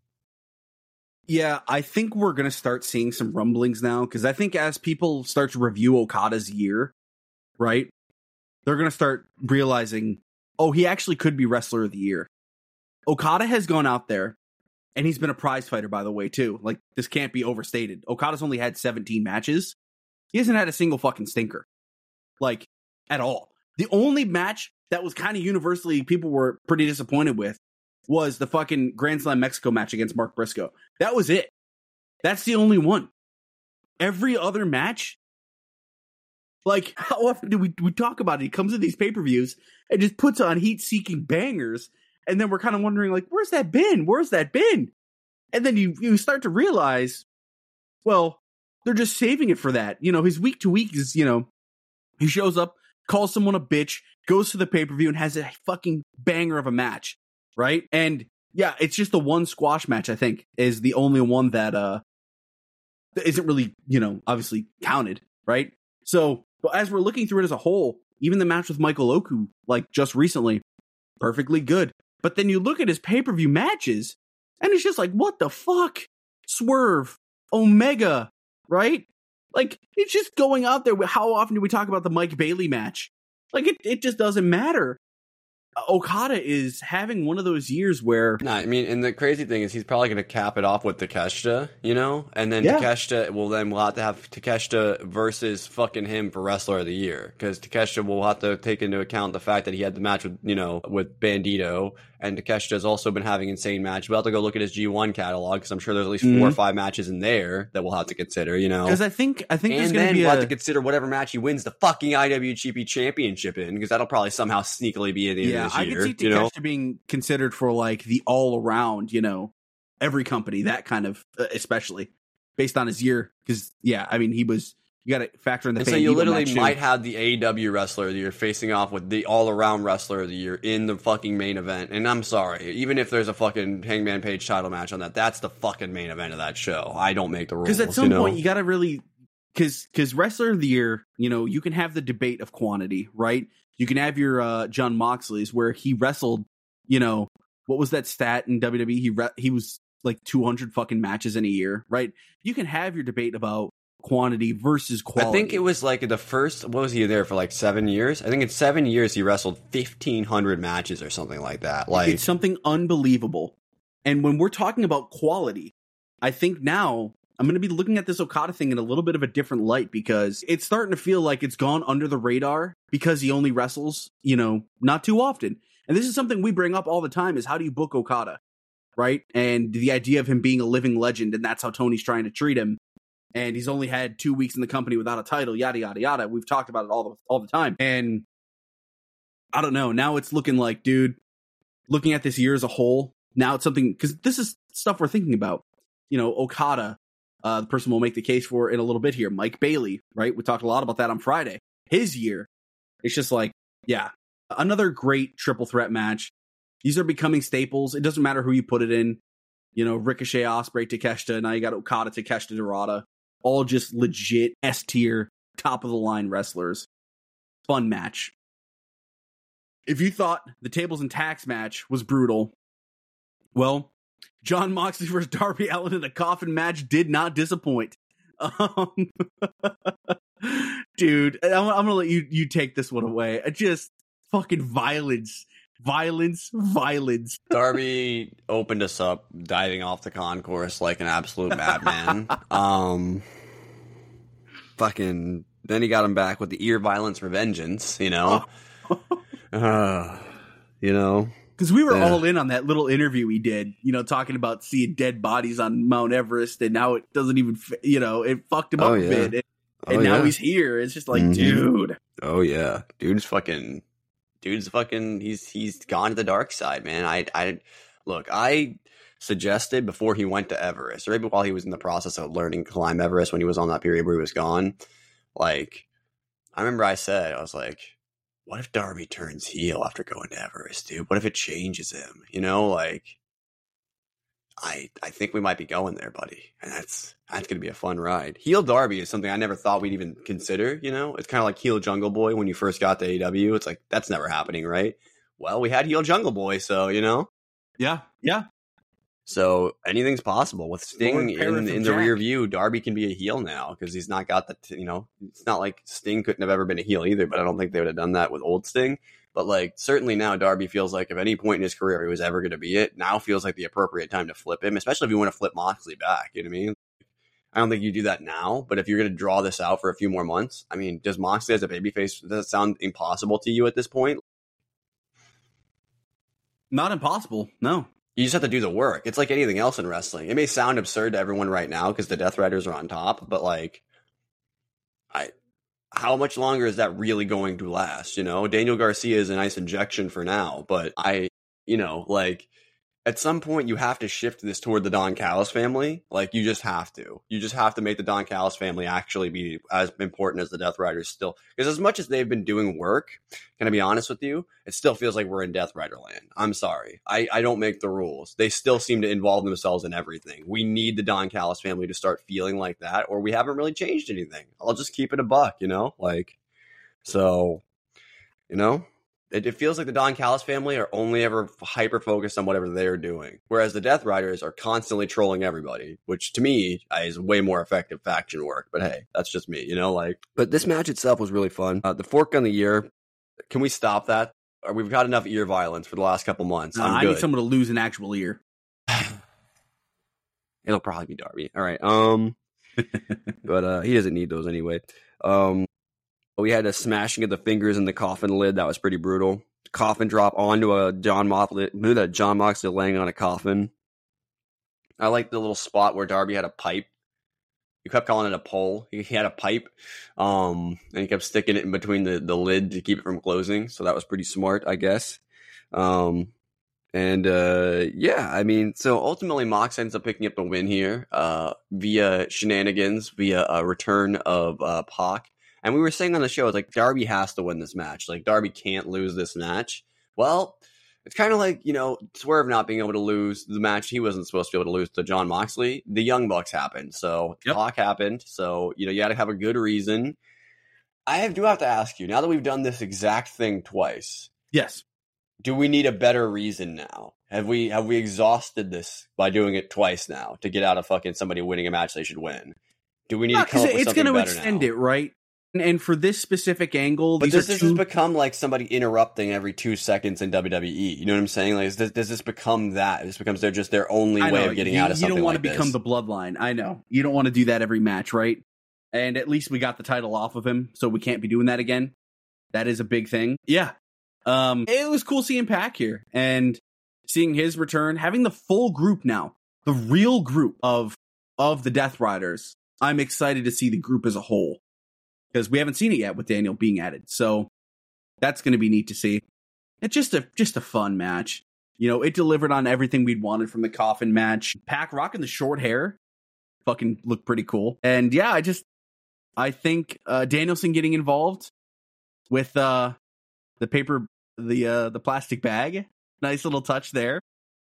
Yeah, I think we're going to start seeing some rumblings now, because I think as people start to review Okada's year, right, they're going to start realizing, oh, he actually could be Wrestler of the Year. Okada has gone out there, and he's been a prize fighter, by the way, too. Like, this can't be overstated. Okada's only had seventeen matches. He hasn't had a single fucking stinker. Like, at all. The only match that was kind of universally people were pretty disappointed with was the fucking Grand Slam Mexico match against Mark Briscoe. That was it. That's the only one. Every other match, like, how often do we, we talk about it? He comes in these pay-per-views and just puts on heat-seeking bangers, and then we're kind of wondering, like, where's that been? Where's that been? And then you, you start to realize, well, they're just saving it for that. You know, his week-to-week is, you know, he shows up, calls someone a bitch, goes to the pay-per-view, and has a fucking banger of a match. Right? And yeah, it's just the one squash match, I think, is the only one that uh that isn't really, you know, obviously counted, right? So, but as we're looking through it as a whole, even the match with Michael Oku, like just recently, perfectly good. But then you look at his pay-per-view matches, and it's just like, what the fuck? Swerve, Omega, right? Like, it's just going out there. How often do we talk about the Mike Bailey match? Like, it, it just doesn't matter. Okada is having one of those years where... Nah, I mean, and the crazy thing is he's probably going to cap it off with Takeshita, you know? And then Yeah. Takeshita will then we'll have to have Takeshita versus fucking him for Wrestler of the Year. Because Takeshita will have to take into account the fact that he had the match with, you know, with Bandito. And Takeshita has also been having insane matches. We'll have to go look at his G one catalog, because I'm sure there's at least four Mhm. or five matches in there that we'll have to consider, you know? Because I think, I think there's And going to then be we'll a... have to consider whatever match he wins the fucking I W G P Championship in, because that'll probably somehow sneakily be at the end Yeah, of this I year. could see you know? Takeshita being considered for like the all-around, you know, every company, that kind of, uh, especially based on his year. Because yeah, I mean, he was. You got to factor in the. And so you Bandito literally match, might too. have the A E W Wrestler of the Year facing off with the all-around Wrestler of the Year in the fucking main event. And I'm sorry, even if there's a fucking Hangman Page title match on that, that's the fucking main event of that show. I don't make the rules. Because at some you know? point you got to really, because because Wrestler of the Year, you know, you can have the debate of quantity, right? You can have your uh, John Moxley's where he wrestled, you know, what was that stat in W W E? He re- he was like two hundred fucking matches in a year, right? You can have your debate about quantity versus quality. I think it was like the first, what was he there for, like seven years? I think in seven years he wrestled fifteen hundred matches or something like that. Like, it's something unbelievable. And when we're talking about quality, I think now I'm going to be looking at this Okada thing in a little bit of a different light, because it's starting to feel like it's gone under the radar because he only wrestles, you know, not too often. And this is something we bring up all the time, is how do you book Okada, right? And the idea of him being a living legend, and that's how Tony's trying to treat him. And he's only had two weeks in the company without a title, yada, yada, yada. We've talked about it all the, all the time. And I don't know. Now it's looking like, dude, looking at this year as a whole, now it's something, because this is stuff we're thinking about. You know, Okada, uh, the person we'll make the case for in a little bit here, Mike Bailey, right? We talked a lot about that on Friday. His year, it's just like, yeah, another great triple threat match. These are becoming staples. It doesn't matter who you put it in. You know, Ricochet, Ospreay, Takeshita. Now you got Okada, Takeshita, Dorada. All just legit S tier, top of the line wrestlers. Fun match. If you thought the tables and tax match was brutal, well, John Moxley versus Darby Allin in a coffin match did not disappoint. Um, dude, I'm, I'm gonna let you you take this one away. Just fucking violence, violence, violence. Darby opened us up diving off the concourse like an absolute madman. um, fucking. Then he got him back with the ear violence revengeance. You know, uh, you know. Because we were Yeah. all in on that little interview he did, you know, talking about seeing dead bodies on Mount Everest, and now it doesn't even, fi- you know, it fucked him Oh, up yeah. a bit. And, Oh, and now yeah. he's here. It's just like, Mhm. dude. Oh yeah, dude's fucking, dude's fucking. He's he's gone to the dark side, man. I I look. I suggested before he went to Everest, or maybe while he was in the process of learning to climb Everest, when he was on that period where he was gone. Like, I remember I said, I was like, what if Darby turns heel after going to Everest, dude? What if it changes him? You know, like, I I think we might be going there, buddy. And that's that's going to be a fun ride. Heel Darby is something I never thought we'd even consider, you know? It's kind of like heel Jungle Boy when you first got to A E W. It's like, that's never happening, right? Well, we had heel Jungle Boy, so, you know? Yeah, yeah. So anything's possible. With Sting in, in the Jack. rear view, Darby can be a heel now because he's not got the, t- you know, it's not like Sting couldn't have ever been a heel either, but I don't think they would have done that with old Sting. But like, certainly now Darby feels like if any point in his career he was ever going to be it, now feels like the appropriate time to flip him, especially if you want to flip Moxley back. You know what I mean? I don't think you do that now, but if you're going to draw this out for a few more months, I mean, does Moxley as a babyface, does it sound impossible to you at this point? Not impossible, no. You just have to do the work. It's like anything else in wrestling. It may sound absurd to everyone right now because the Death Riders are on top, but like, I, how much longer is that really going to last? You know, Daniel Garcia is a nice injection for now, but I, you know, like at some point you have to shift this toward the Don Callis family. Like you just have to. You just have to make the Don Callis family actually be as important as the Death Riders still. Because as much as they've been doing work, can I be honest with you? It still feels like we're in Death Rider land. I'm sorry. I, I don't make the rules. They still seem to involve themselves in everything. We need the Don Callis family to start feeling like that, or we haven't really changed anything. I'll just keep it a buck, you know? Like, so, you know? It, it feels like the Don Callis family are only ever hyper focused on whatever they're doing, whereas the Death Riders are constantly trolling everybody, which to me is way more effective faction work. But hey, that's just me, you know. Like, but this match itself was really fun. Uh, the Fork on the Ear, can we stop that? Or we've got enough ear violence for the last couple months. Uh, I'm I good. need someone to lose an actual ear. It'll probably be Darby. All right. Um, but uh, he doesn't need those anyway. Um. We had a smashing of the fingers in the coffin lid. That was pretty brutal. Coffin drop onto a John Moxley, John Moxley laying on a coffin. I like the little spot where Darby had a pipe. He kept calling it a pole. He had a pipe, um, and he kept sticking it in between the, the lid to keep it from closing. So that was pretty smart, I guess. Um, and uh, yeah, I mean, so ultimately Mox ends up picking up the win here uh, via shenanigans, via a return of uh, Pac. And we were saying on the show, it's like Darby has to win this match. Like Darby can't lose this match. Well, it's kind of like, you know, Swerve not being able to lose the match he wasn't supposed to be able to lose to John Moxley. The Young Bucks happened. So yep. Pac happened. So, you know, you got to have a good reason. I have, do have to ask you, now that we've done this exact thing twice. Yes. Do we need a better reason now? Have we have we exhausted this by doing it twice now to get out of fucking somebody winning a match they should win? Do we need No, to come up with it's something going to better extend now? it, right? And for this specific angle, but these does are this two... just become like somebody interrupting every two seconds in W W E? You know what I'm saying? Like, is this, does this become that? This becomes their just their only I way know, of getting you, out of you something don't want like to become this. the bloodline. I know. You don't want to do that every match, right? And at least we got the title off of him, so we can't be doing that again. That is a big thing. Yeah. Um, it was cool seeing Pac here and seeing his return, having the full group now, the real group of of the Death Riders. I'm excited to see the group as a whole, because we haven't seen it yet with Daniel being added. So that's going to be neat to see. It's just a just a fun match. You know, it delivered on everything we'd wanted from the coffin match. Pac rocking the short hair fucking looked pretty cool. And yeah, I just I think uh, Danielson getting involved with uh, the paper, the uh, the plastic bag. Nice little touch there.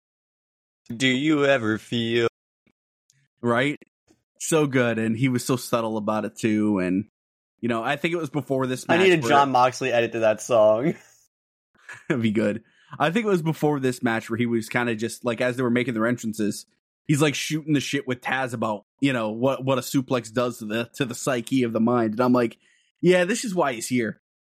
Do you ever feel right? So good, and he was so subtle about it too. And you know, I think it was before this match. I need a where... John Moxley edit to that song. That'd be good. I think it was before this match where he was kind of just like, as they were making their entrances, he's like shooting the shit with Taz about, you know, what what a suplex does to the to the psyche of the mind. And I'm like, yeah, this is why he's here.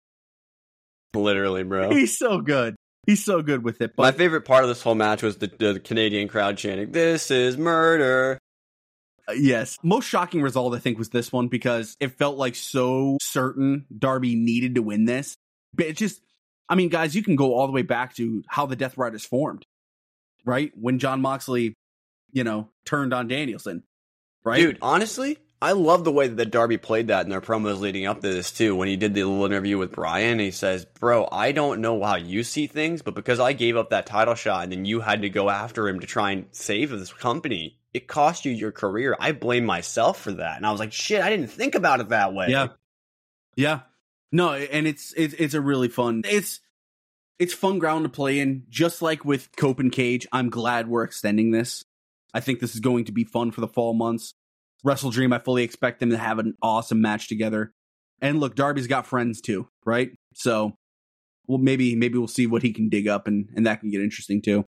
Literally, bro. He's so good. He's so good with it. But my favorite part of this whole match was the, the Canadian crowd chanting, "This is murder." Uh, yes. Most shocking result, I think, was this one, because it felt like so certain Darby needed to win this. But it just, I mean, guys, you can go all the way back to how the Death Riders formed, right? When John Moxley, you know, turned on Danielson, right? Dude, honestly, I love the way that Darby played that in their promos leading up to this, too. When he did the little interview with Brian, he says, bro, I don't know how you see things, but because I gave up that title shot and then you had to go after him to try and save this company, it cost you your career. I blame myself for that. And I was like, shit, I didn't think about it that way. Yeah. Yeah. No, and it's it's it's a really fun, it's it's fun ground to play in, just like with Cope and Cage. I'm glad we're extending this. I think this is going to be fun for the fall months. Wrestle Dream, I fully expect them to have an awesome match together. And look, Darby's got friends too, right? So, well, maybe maybe we'll see what he can dig up, and, and that can get interesting too.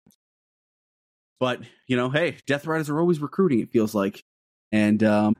But, you know, hey, Death Riders are always recruiting, it feels like. And um,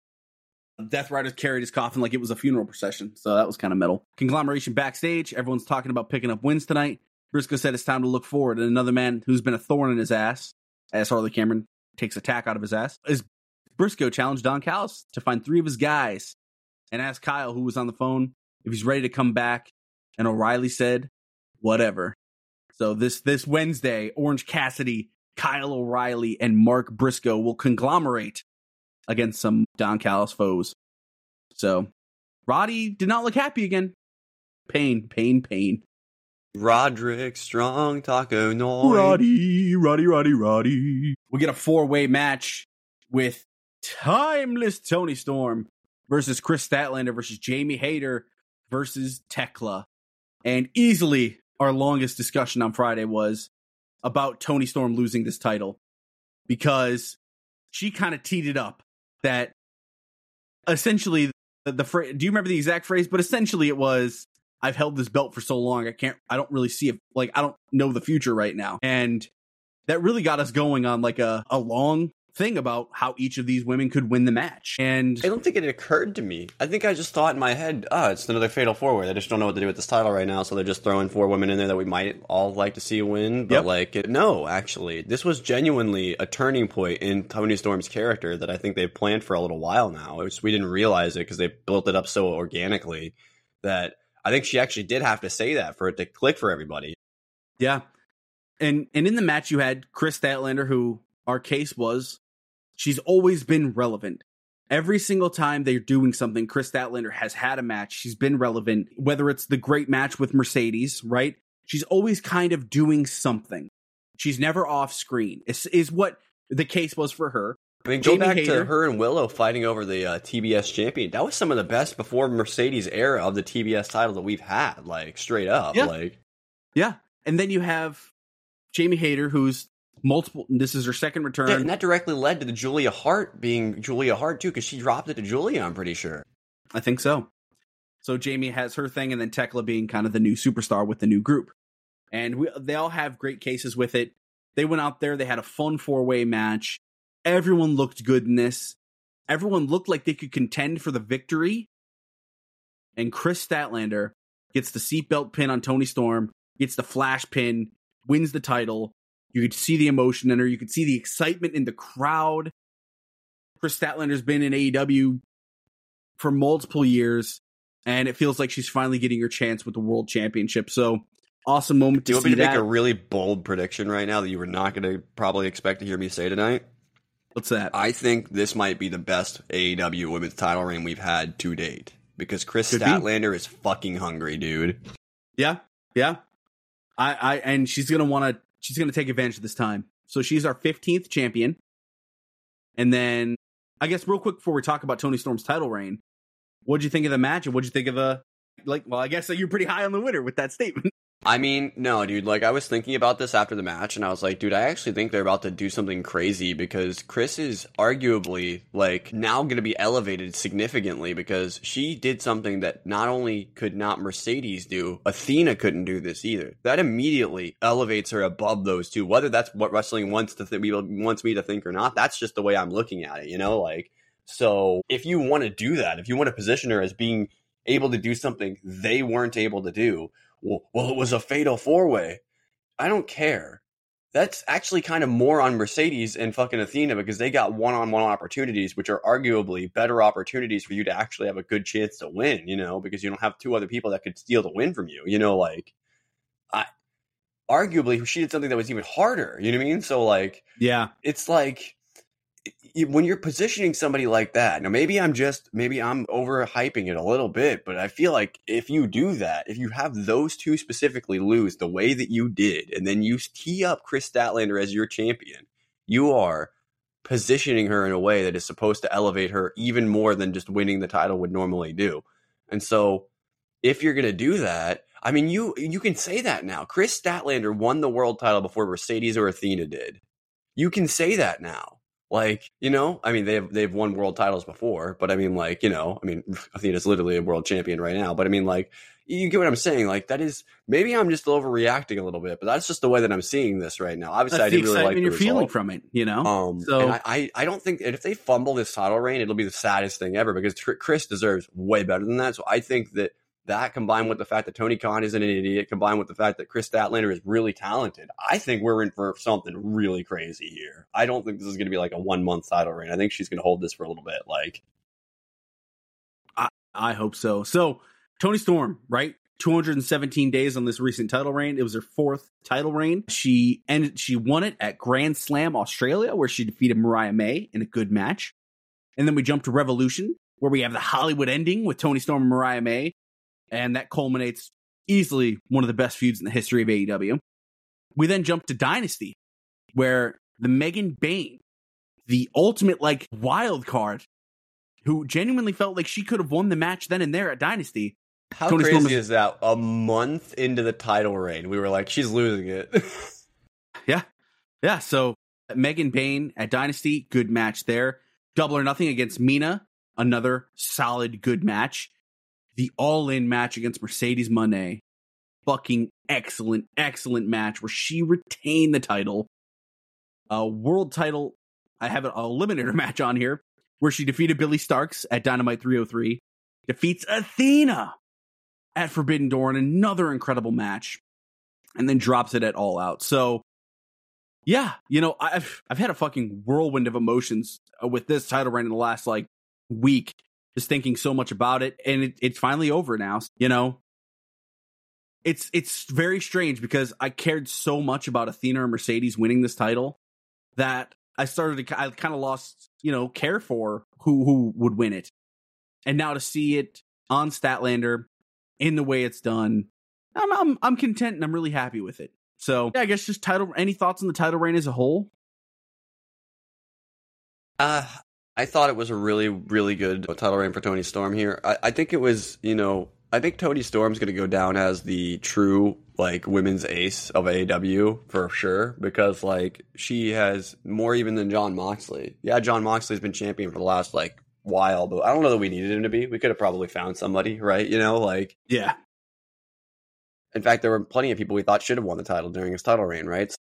Death Riders carried his coffin like it was a funeral procession. So that was kind of metal. Conglomeration backstage. Everyone's talking about picking up wins tonight. Briscoe said it's time to look forward. And another man who's been a thorn in his ass, as Harley Cameron takes a tack out of his ass, is Briscoe challenged Don Callis to find three of his guys and asked Kyle, who was on the phone, if he's ready to come back. And O'Reilly said, whatever. So this this Wednesday, Orange Cassidy, Kyle O'Reilly, and Mark Briscoe will conglomerate against some Don Callis foes. So Roddy did not look happy again. Pain, pain, pain. Roderick Strong, Taco Noise. Roddy, Roddy, Roddy, Roddy. We get a four-way match with Timeless Tony Storm versus Chris Statlander versus Jamie Hayter versus Tekla. And easily our longest discussion on Friday was about Tony Storm losing this title, because she kind of teed it up that essentially the, the phrase, do you remember the exact phrase? But essentially it was, I've held this belt for so long, I can't, I don't really see it. Like, I don't know the future right now. And that really got us going on like a, a long thing about how each of these women could win the match. And I don't think it occurred to me. I think I just thought in my head, oh, it's another fatal four-way. They just don't know what to do with this title right now, so they're just throwing four women in there that we might all like to see win. But, yep. like, it, no, actually. This was genuinely a turning point in Toni Storm's character that I think they've planned for a little while now. It was, we didn't realize it because they built it up so organically that I think she actually did have to say that for it to click for everybody. Yeah. And, and in the match, you had Chris Statlander, who our case was, she's always been relevant. Every single time they're doing something, Chris Statlander has had a match. She's been relevant, whether it's the great match with Mercedes, right? She's always kind of doing something. She's never off screen, is, is what the case was for her. I mean, go Jamie back Hayter, to her and Willow fighting over the uh, T B S champion. That was some of the best before Mercedes era of the T B S title that we've had, like, straight up. Yeah. Like, yeah. And then you have Jamie Hayter, who's multiple, this is her second return. Yeah, and that directly led to the Julia Hart being Julia Hart, too, because she dropped it to Julia, I'm pretty sure. I think so. So Jamie has her thing, and then Tekla being kind of the new superstar with the new group. And we, they all have great cases with it. They went out there, they had a fun four-way match. Everyone looked good in this. Everyone looked like they could contend for the victory. And Chris Statlander gets the seatbelt pin on Toni Storm, gets the flash pin, wins the title. You could see the emotion in her. You could see the excitement in the crowd. Chris Statlander's been in A E W for multiple years, and it feels like she's finally getting her chance with the World Championship. So, awesome moment to see that. Do you want me to make a really bold prediction right now that you were not going to probably expect to hear me say tonight? What's that? I think this might be the best A E W women's title reign we've had to date, because Chris Could Statlander be. is fucking hungry, dude. Yeah, yeah. I, I and she's gonna want to. She's gonna take advantage of this time. So she's our fifteenth champion. And then, I guess, real quick before we talk about Toni Storm's title reign, what'd you think of the match, and what'd you think of the like? Well, I guess that you're pretty high on the winner with that statement. I mean, no, dude, like, I was thinking about this after the match, and I was like, dude, I actually think they're about to do something crazy, because Chris is arguably, like, now going to be elevated significantly, because she did something that not only could not Mercedes do, Athena couldn't do this either. That immediately elevates her above those two. Whether that's what wrestling wants to th- wants me to think or not, that's just the way I'm looking at it, you know? Like, so if you want to do that, if you want to position her as being able to do something they weren't able to do, well, it was a fatal four-way. I don't care. That's actually kind of more on Mercedes and fucking Athena, because they got one-on-one opportunities, which are arguably better opportunities for you to actually have a good chance to win, you know, because you don't have two other people that could steal the win from you, you know, like, I arguably she did something that was even harder, you know what I mean? So, like, yeah, it's like, when you're positioning somebody like that, now maybe I'm just, maybe I'm overhyping it a little bit, but I feel like if you do that, if you have those two specifically lose the way that you did, and then you tee up Chris Statlander as your champion, you are positioning her in a way that is supposed to elevate her even more than just winning the title would normally do. And so if you're going to do that, I mean, you, you can say that now. Chris Statlander won the world title before Mercedes or Athena did. You can say that now. Like, you know, I mean, they've they've won world titles before, but I mean, like, you know, I mean, Athena's literally a world champion right now. But I mean, like, you get what I'm saying? Like, that is, maybe I'm just overreacting a little bit, but that's just the way that I'm seeing this right now. Obviously, That's I the didn't really like excitement the you're result. feeling from it, you know? Um, So- and I, I, I don't think that if they fumble this title reign, it'll be the saddest thing ever because Tr- Chris deserves way better than that. So I think that that combined with the fact that Tony Khan isn't an idiot, combined with the fact that Chris Statlander is really talented, I think we're in for something really crazy here. I don't think this is going to be like a one month title reign. I think she's going to hold this for a little bit. Like, I, I hope so. So Toni Storm, right? two hundred seventeen days on this recent title reign. It was her fourth title reign. She ended, she won it at Grand Slam Australia, where she defeated Mariah May in a good match. And then we jump to Revolution, where we have the Hollywood ending with Toni Storm and Mariah May. And that culminates easily one of the best feuds in the history of A E W. We then jump to Dynasty, where the Megan Bayne, the ultimate like wild card, who genuinely felt like she could have won the match then and there at Dynasty. how Toni crazy Storm is- is that? A month into the title reign, we were like, she's losing it. Yeah. Yeah. So Megan Bayne at Dynasty, good match there. Double or Nothing against Mina, another solid, good match. The all-in match against Mercedes Moné, fucking excellent, excellent match where she retained the title. A world title, I have an eliminator match on here where she defeated Billy Starks at Dynamite three oh three, defeats Athena at Forbidden Door in another incredible match, and then drops it at All Out. So, yeah, you know, I've I've had a fucking whirlwind of emotions with this title reign in the last like week, just thinking so much about it, and it, it's finally over now. You know, it's it's very strange because I cared so much about Athena or Mercedes winning this title that I started to I kind of lost you know care for who who would win it, and now to see it on Statlander in the way it's done, I'm I'm I'm content and I'm really happy with it. So yeah, I guess just title. Any thoughts on the title reign as a whole? Uh, I thought it was a really, really good title reign for Toni Storm here. I, I think it was, you know, I think Toni Storm's going to go down as the true, like, women's ace of A E W for sure, because, like, she has more even than Jon Moxley. Yeah, Jon Moxley's been champion for the last, like, while, but I don't know that we needed him to be. We could have probably found somebody, right? You know, like, Yeah. in fact, there were plenty of people we thought should have won the title during his title reign, right? So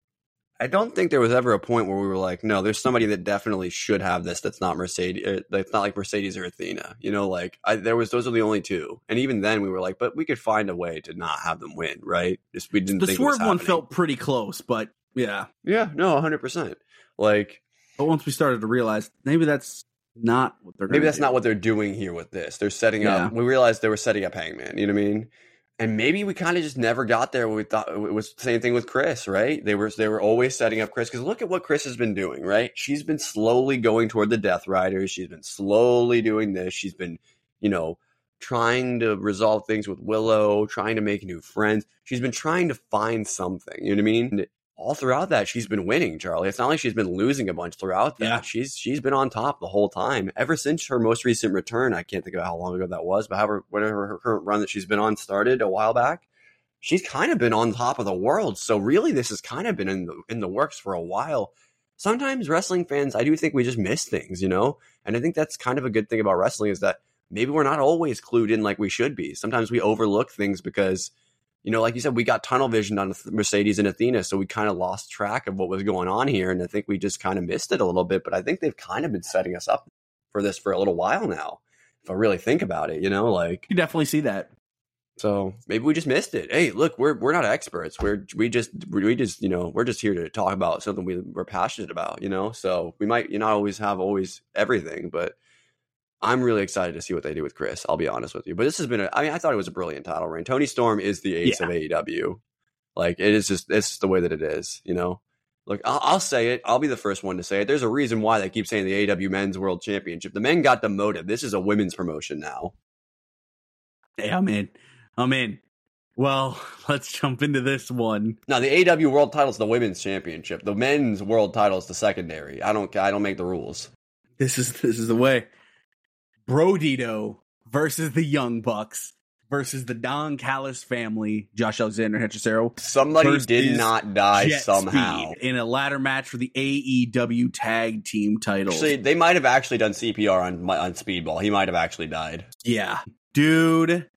I don't think there was ever a point where we were like, no, there's somebody that definitely should have this that's not Mercedes, uh, that's not like Mercedes or Athena. You know, like, I, there was, those are the only two. And even then we were like, but we could find a way to not have them win, right? Just, we didn't The think it was Swerve one happening. felt pretty close, but yeah. Yeah, no, one hundred percent. Like, But once we started to realize maybe that's not what they're maybe gonna that's do. not what they're doing here with this. They're setting Yeah. up. We realized they were setting up Hangman. You know what I mean? And maybe we kind of just never got there. When we thought it was the same thing with Chris, right? They were they were always setting up Chris because look at what Chris has been doing, right? She's been slowly going toward the Death Riders. She's been slowly doing this. She's been, you know, trying to resolve things with Willow, trying to make new friends. She's been trying to find something. You know what I mean? And all throughout that, she's been winning, Charlie. It's not like she's been losing a bunch throughout that. Yeah. She's she's been on top the whole time ever since her most recent return. I can't think of how long ago that was, but however, whatever her current run that she's been on started a while back, she's kind of been on top of the world. So really, this has kind of been in the in the works for a while. Sometimes wrestling fans, I do think we just miss things, you know, and I think that's kind of a good thing about wrestling is that maybe we're not always clued in like we should be. Sometimes we overlook things because, you know, like you said, we got tunnel vision on Mercedes and Athena, so we kind of lost track of what was going on here, and I think we just kind of missed it a little bit, but I think they've kind of been setting us up for this for a little while now, if I really think about it, you know, like, You definitely see that. so maybe we just missed it. Hey, look, we're we're not experts. We're we just we just you know we're just here to talk about something we we're passionate about. You know, so we might you not always have always everything, but I'm really excited to see what they do with Chris. I'll be honest with you. But this has been a, I mean I thought it was a brilliant title reign. Toni Storm is the ace Yeah. of A E W. Like it is just it's just the way that it is. You know, look, I'll, I'll say it. I'll be the first one to say it. There's a reason why they keep saying the A E W Men's World Championship. The men got demoted. This is a women's promotion now. Hey, I'm in. I'm in. Well, let's jump into this one. Now the A E W World Title is the women's championship. The men's world title is the secondary. I don't. I don't make the rules. This is this is the way. Brodito versus the Young Bucks. versus the Don Callis family, Josh Alexander and Hechicero. Somebody versus did not die Jet somehow. Speed in a ladder match for the A E W Tag Team titles. Actually, they might have actually done C P R on on Speedball. He might have actually died. Yeah. Dude,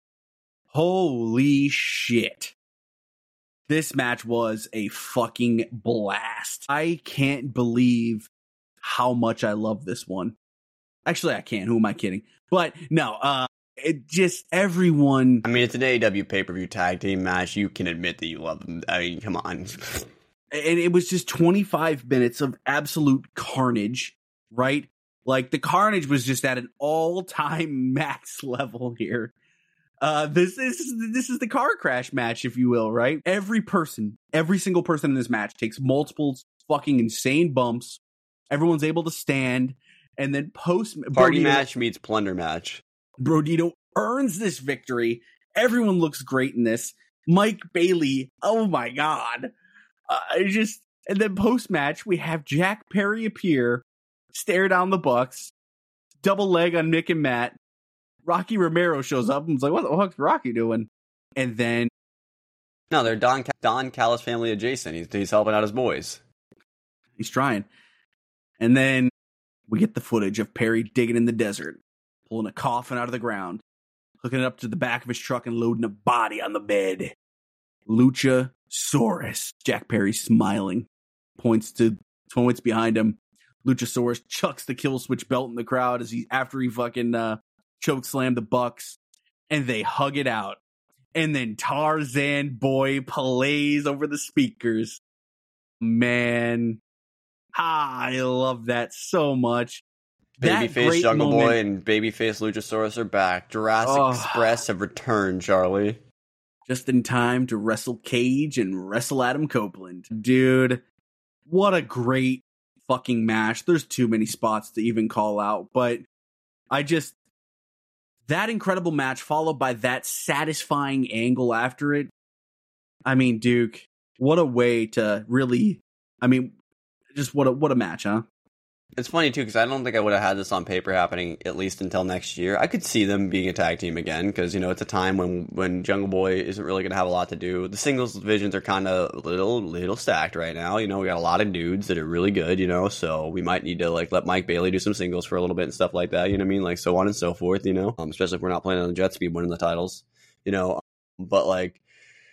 holy shit. This match was a fucking blast. I can't believe how much I love this one. Actually, I can't. Who am I kidding? But no, uh, it just everyone. I mean, it's an A E W pay-per-view tag team match. You can admit that you love them. I mean, come on. And it was just twenty-five minutes of absolute carnage, right? Like, the carnage was just at an all-time max level here. Uh, this is this is the car crash match, if you will, right? Every person, every single person in this match takes multiple fucking insane bumps. Everyone's able to stand, and then post Party Brodito, match meets plunder match. Brodito earns this victory. Everyone looks great in this. Mike Bailey, oh my god! Uh, I just and then post match we have Jack Perry appear, stare down the Bucks, double leg on Nick and Matt. Rocky Romero shows up and is like, what the fuck's Rocky doing? And then... No, they're Don Don Callis family adjacent. He's, he's helping out his boys. He's trying. And then we get the footage of Perry digging in the desert, pulling a coffin out of the ground, hooking it up to the back of his truck and loading a body on the bed. Luchasaurus. Jack Perry smiling. Points to points behind him. Luchasaurus chucks the kill switch belt in the crowd as he after he fucking... Uh, choke slam the Bucks, and they hug it out. And then Tarzan Boy plays over the speakers. Man, ah, I love that so much. Babyface Jungle moment, Boy and Babyface Luchasaurus are back. Jurassic oh, Express have returned, Charlie. Just in time to wrestle Cage and wrestle Adam Copeland. Dude, what a great fucking match. There's too many spots to even call out, but I just... That incredible match followed by that satisfying angle after it. I mean, Duke, what a way to really, I mean, just what a, what a match, huh? It's funny, too, because I don't think I would have had this on paper happening at least until next year. I could see them being a tag team again because, you know, it's a time when, when Jungle Boy isn't really going to have a lot to do. The singles divisions are kind of little, little stacked right now. You know, we got a lot of dudes that are really good, you know, so we might need to, like, let Mike Bailey do some singles for a little bit and stuff like that, you know what I mean? Like, so on and so forth, you know, um, especially if we're not playing on the jet speed winning the titles, you know, but, like,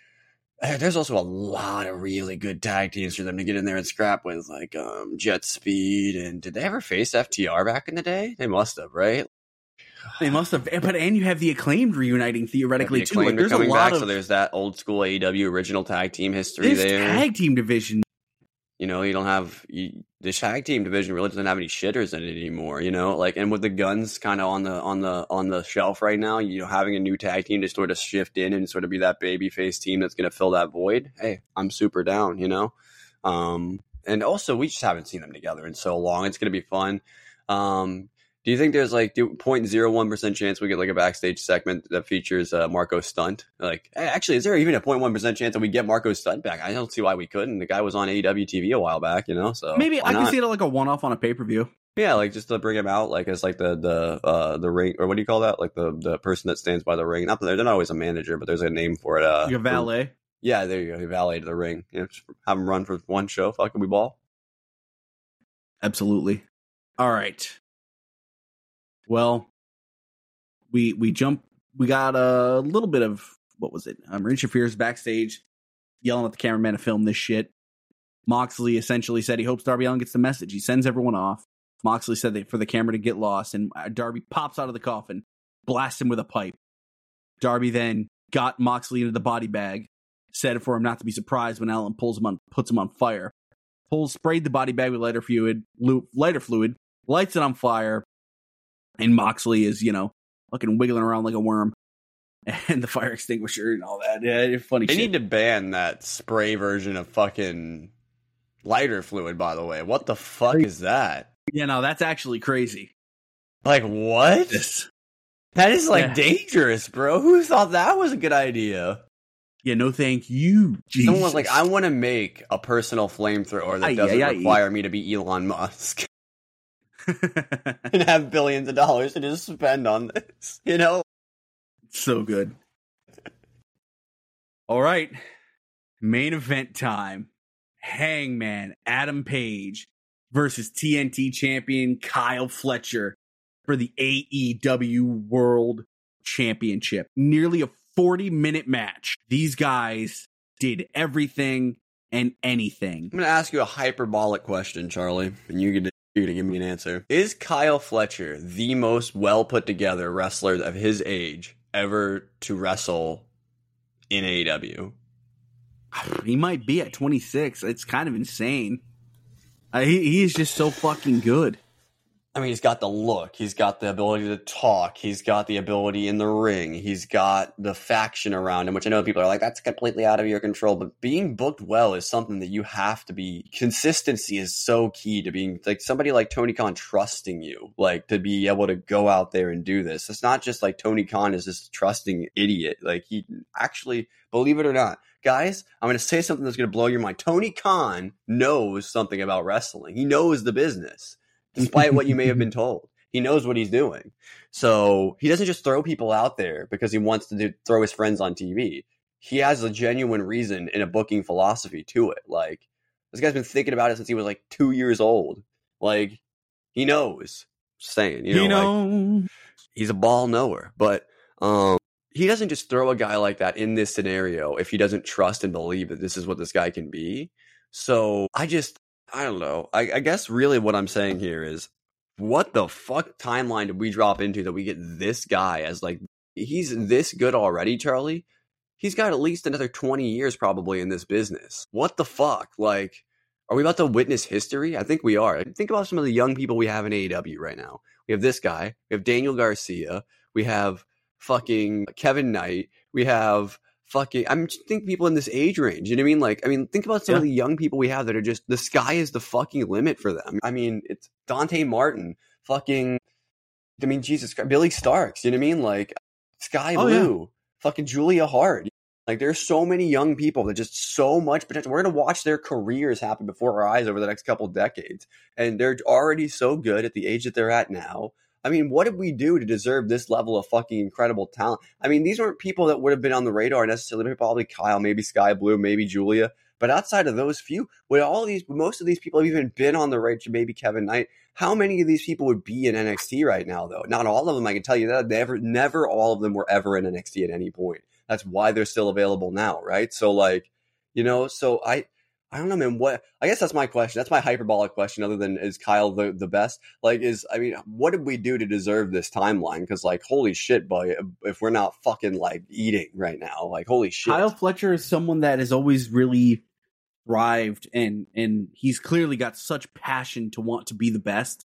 there's also a lot of really good tag teams for them to get in there and scrap with, like um, Jet Speed. And did they ever face F T R back in the day? They must have, right? They must have. But and you have the Acclaimed reuniting theoretically yeah, the Acclaimed too. Like, there's coming a lot back, of so there's that old school A E W original tag team history this there. Tag team division. You know, you don't have you, the tag team division really doesn't have any shitters in it anymore. You know, like and with the guns kind of on the on the on the shelf right now, you know, having a new tag team to sort of shift in and sort of be that babyface team that's going to fill that void. Hey, I'm super down. You know, um, and also we just haven't seen them together in so long. It's going to be fun. Um, do you think there's like zero point zero one percent chance we get like a backstage segment that features uh, Marco Stunt? Like, actually, is there even a zero point one percent chance that we get Marco Stunt back? I don't see why we couldn't. The guy was on A E W T V a while back, you know. So maybe I can see it like a one-off on a pay-per-view. Yeah, like just to bring him out, like as like the the uh, the ring, or what do you call that? Like the the person that stands by the ring. Not that they're not always a manager, but there's a name for it. Uh, Your valet. For, yeah, there you go. Your valet to the ring. You know, just have him run for one show. Fucking we ball. Absolutely. All right. Well, we we jump. We got a little bit of what was it? Um, Marie Shafir's backstage yelling at the cameraman to film this shit. Moxley essentially said he hopes Darby Allin gets the message. He sends everyone off. Moxley said that for the camera to get lost, and Darby pops out of the coffin, blasts him with a pipe. Darby then got Moxley into the body bag, said for him not to be surprised when Allin pulls him on, puts him on fire. Pulls sprayed the body bag with lighter fluid, lighter fluid, lights it on fire. And Moxley is, you know, fucking wiggling around like a worm. And the fire extinguisher and all that. Yeah, funny they shit. They need to ban that spray version of fucking lighter fluid, by the way. What the fuck is that? Yeah, no, that's actually crazy. Like, what? This. That is, like, yeah. dangerous, bro. Who thought that was a good idea? Yeah, no thank you, Jesus. Someone was like, I want to make a personal flamethrower that aye, doesn't aye, require aye. me to be Elon Musk. And have billions of dollars to just spend on this, you know? So good. All right. Main event time. Hangman Adam Page versus T N T champion Kyle Fletcher for the A E W World Championship. Nearly a forty minute match. These guys did everything and anything. I'm going to ask you a hyperbolic question, Charlie, and you get you to give me an answer. Is Kyle Fletcher the most well put together wrestler of his age ever to wrestle in A E W? He might be at twenty-six. It's kind of insane. Uh, he, he is just so fucking good. I mean, he's got the look. He's got the ability to talk. He's got the ability in the ring. He's got the faction around him, which I know people are like, that's completely out of your control. But being booked well is something that you have to be. Consistency is so key to being like somebody like Tony Khan trusting you, like to be able to go out there and do this. It's not just like Tony Khan is this trusting idiot. Like he actually, believe it or not, guys, I'm going to say something that's going to blow your mind. Tony Khan knows something about wrestling. He knows the business. Despite what you may have been told, he knows what he's doing. So he doesn't just throw people out there because he wants to do, throw his friends on T V. He has a genuine reason and a booking philosophy to it. Like, this guy's been thinking about it since he was like two years old. Like, he knows. Just saying, you know, You know. like, he's a ball knower. But um, he doesn't just throw a guy like that in this scenario if he doesn't trust and believe that this is what this guy can be. So I just. I don't know. I, I guess really what I'm saying here is, what the fuck timeline did we drop into that we get this guy as like, he's this good already, Charlie? He's got at least another twenty years probably in this business. What the fuck? Like, are we about to witness history? I think we are. Think about some of the young people we have in A E W right now. We have this guy. We have Daniel Garcia. We have fucking Kevin Knight. We have... Fucking, I'm just think people in this age range. You know what I mean? Like, I mean, think about some Yeah. of the young people we have that are just, the sky is the fucking limit for them. I mean, it's Dante Martin, fucking, I mean, Jesus Christ, Billy Starks, you know what I mean? Like, Sky Oh, Blue, fucking Julia Hart. Like, there's so many young people that just so much potential. We're going to watch their careers happen before our eyes over the next couple decades. And they're already so good at the age that they're at now. I mean, what did we do to deserve this level of fucking incredible talent? I mean, these weren't people that would have been on the radar necessarily. Probably Kyle, maybe Sky Blue, maybe Julia. But outside of those few, would all these, most of these people have even been on the radar? Maybe Kevin Knight. How many of these people would be in N X T right now, though? Not all of them. I can tell you that. Never, never all of them were ever in N X T at any point. That's why they're still available now, right? So, like, you know, so I. I don't know, man. What I guess that's my question. That's my hyperbolic question. Other than is Kyle the, the best? Like, is I mean, what did we do to deserve this timeline? Because, like, holy shit, boy, if we're not fucking like eating right now, like, holy shit. Kyle Fletcher is someone that has always really thrived, and and he's clearly got such passion to want to be the best.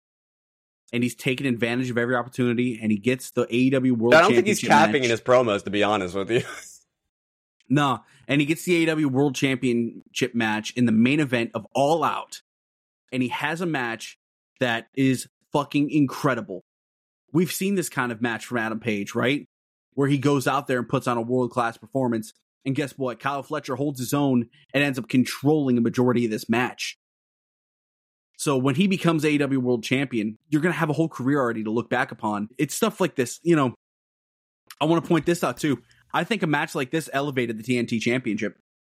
And he's taken advantage of every opportunity, and he gets the A E W World I don't think he's Championship capping match. in his promos, to be honest with you. No, and he gets the A E W World Championship match in the main event of All Out. And he has a match that is fucking incredible. We've seen this kind of match from Adam Page, right? Where he goes out there and puts on a world-class performance. And guess what? Kyle Fletcher holds his own and ends up controlling a majority of this match. So when he becomes A E W World Champion, you're going to have a whole career already to look back upon. It's stuff like this. You know, I want to point this out too. I think a match like this elevated the T N T Championship.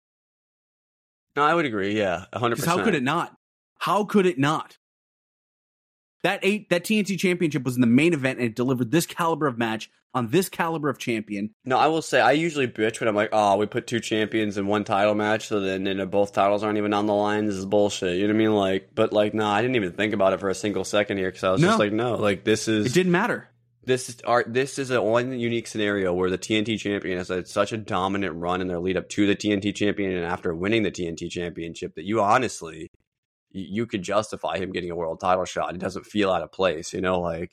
No, I would agree. Yeah, one hundred Because percent. how could it not? How could it not? That eight, that T N T Championship was in the main event and it delivered this caliber of match on this caliber of champion. No, I will say I usually bitch when I'm like, oh, we put two champions in one title match, so then and both titles aren't even on the line. This is bullshit. You know what I mean? Like, but like, no, nah, I didn't even think about it for a single second here because I was No. just like, no, like this is It didn't matter. this is our this is a one unique scenario where the T N T champion has had such a dominant run in their lead up to the T N T champion, and after winning the T N T championship, that you honestly you, you could justify him getting a world title shot. It doesn't feel out of place, you know, like.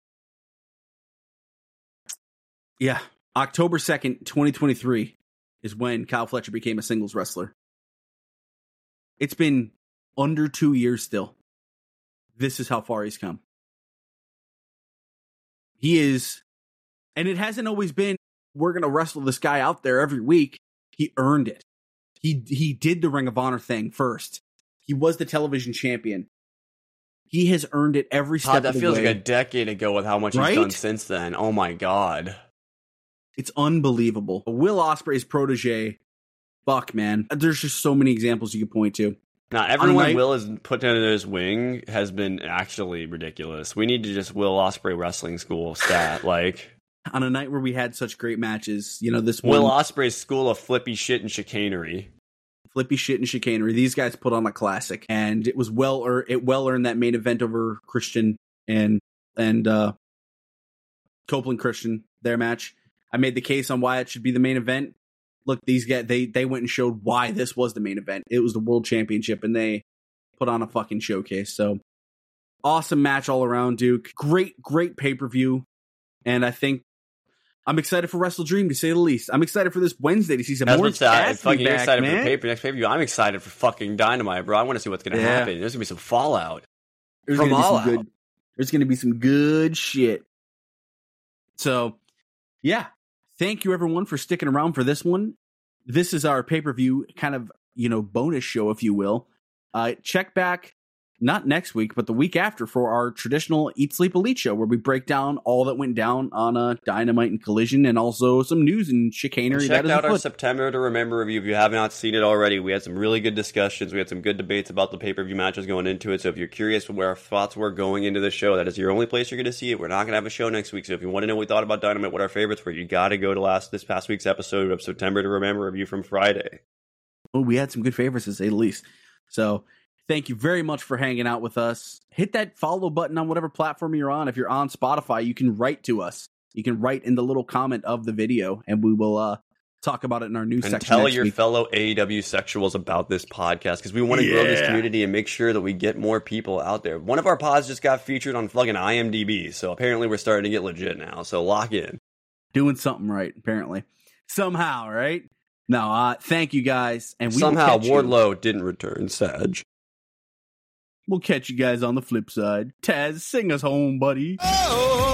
Yeah. October second, twenty twenty-three is when Kyle Fletcher became a singles wrestler. It's been under two years still. This is how far he's come. He is, and it hasn't always been, we're going to wrestle this guy out there every week. He earned it. He he did the Ring of Honor thing first. He was the television champion. He has earned it every step God, that of the feels way. like a decade ago with how much Right? he's done since then. Oh my God. It's unbelievable. Will Ospreay's protege, fuck, man. There's just so many examples you could point to. Now, everyone night- Will has put under his wing has been actually ridiculous. We need to just Will Ospreay Wrestling School stat. Like, on a night where we had such great matches, you know, this Will one, Ospreay's School of Flippy Shit and Chicanery. flippy shit and chicanery. These guys put on a classic, and it was well or it well earned that main event over Christian and and uh, Copeland Christian, their match. I made the case on why it should be the main event. Look, these guys, they they went and showed why this was the main event. It was the World Championship, and they put on a fucking showcase. So awesome match all around, Duke. Great, great pay per view, and I think. I'm excited for Wrestle Dream, to say the least. I'm excited for this Wednesday to see some That's more what's that. Cassidy Fucking back, excited man. for the pay- next pay-per-view. I'm excited for fucking Dynamite, bro. I want to see what's going to Yeah. happen. There's going to be some fallout. There's From gonna be All some Out. good. There's going to be some good shit. So, yeah. Thank you, everyone, for sticking around for this one. This is our pay-per-view kind of, you know, bonus show, if you will. Uh, check back, not next week, but the week after for our traditional Eat, Sleep, Elite show, where we break down all that went down on uh, Dynamite and Collision, and also some news and chicanery. Check that is out our afoot. September to Remember review if you have not seen it already. We had some really good discussions. We had some good debates about the pay-per-view matches going into it. So if you're curious where our thoughts were going into the show, that is your only place you're going to see it. We're not going to have a show next week. So if you want to know what we thought about Dynamite, what our favorites were, you got to go to last this past week's episode of September to Remember review from Friday. Oh, we had some good favorites, to say the least. So thank you very much for hanging out with us. Hit that follow button on whatever platform you're on. If you're on Spotify, you can write to us. You can write in the little comment of the video, and we will uh, talk about it in our news And section tell next your week. fellow A E W sexuals about this podcast because we want to grow this Yeah. community and make sure that we get more people out there. One of our pods just got featured on fucking I M D B, so apparently we're starting to get legit now. So lock in. Doing something right, apparently. Somehow, right? No, uh, thank you guys. And we Somehow will catch you. Wardlow didn't return, Sag. We'll catch you guys on the flip side. Taz, sing us home, buddy. Oh,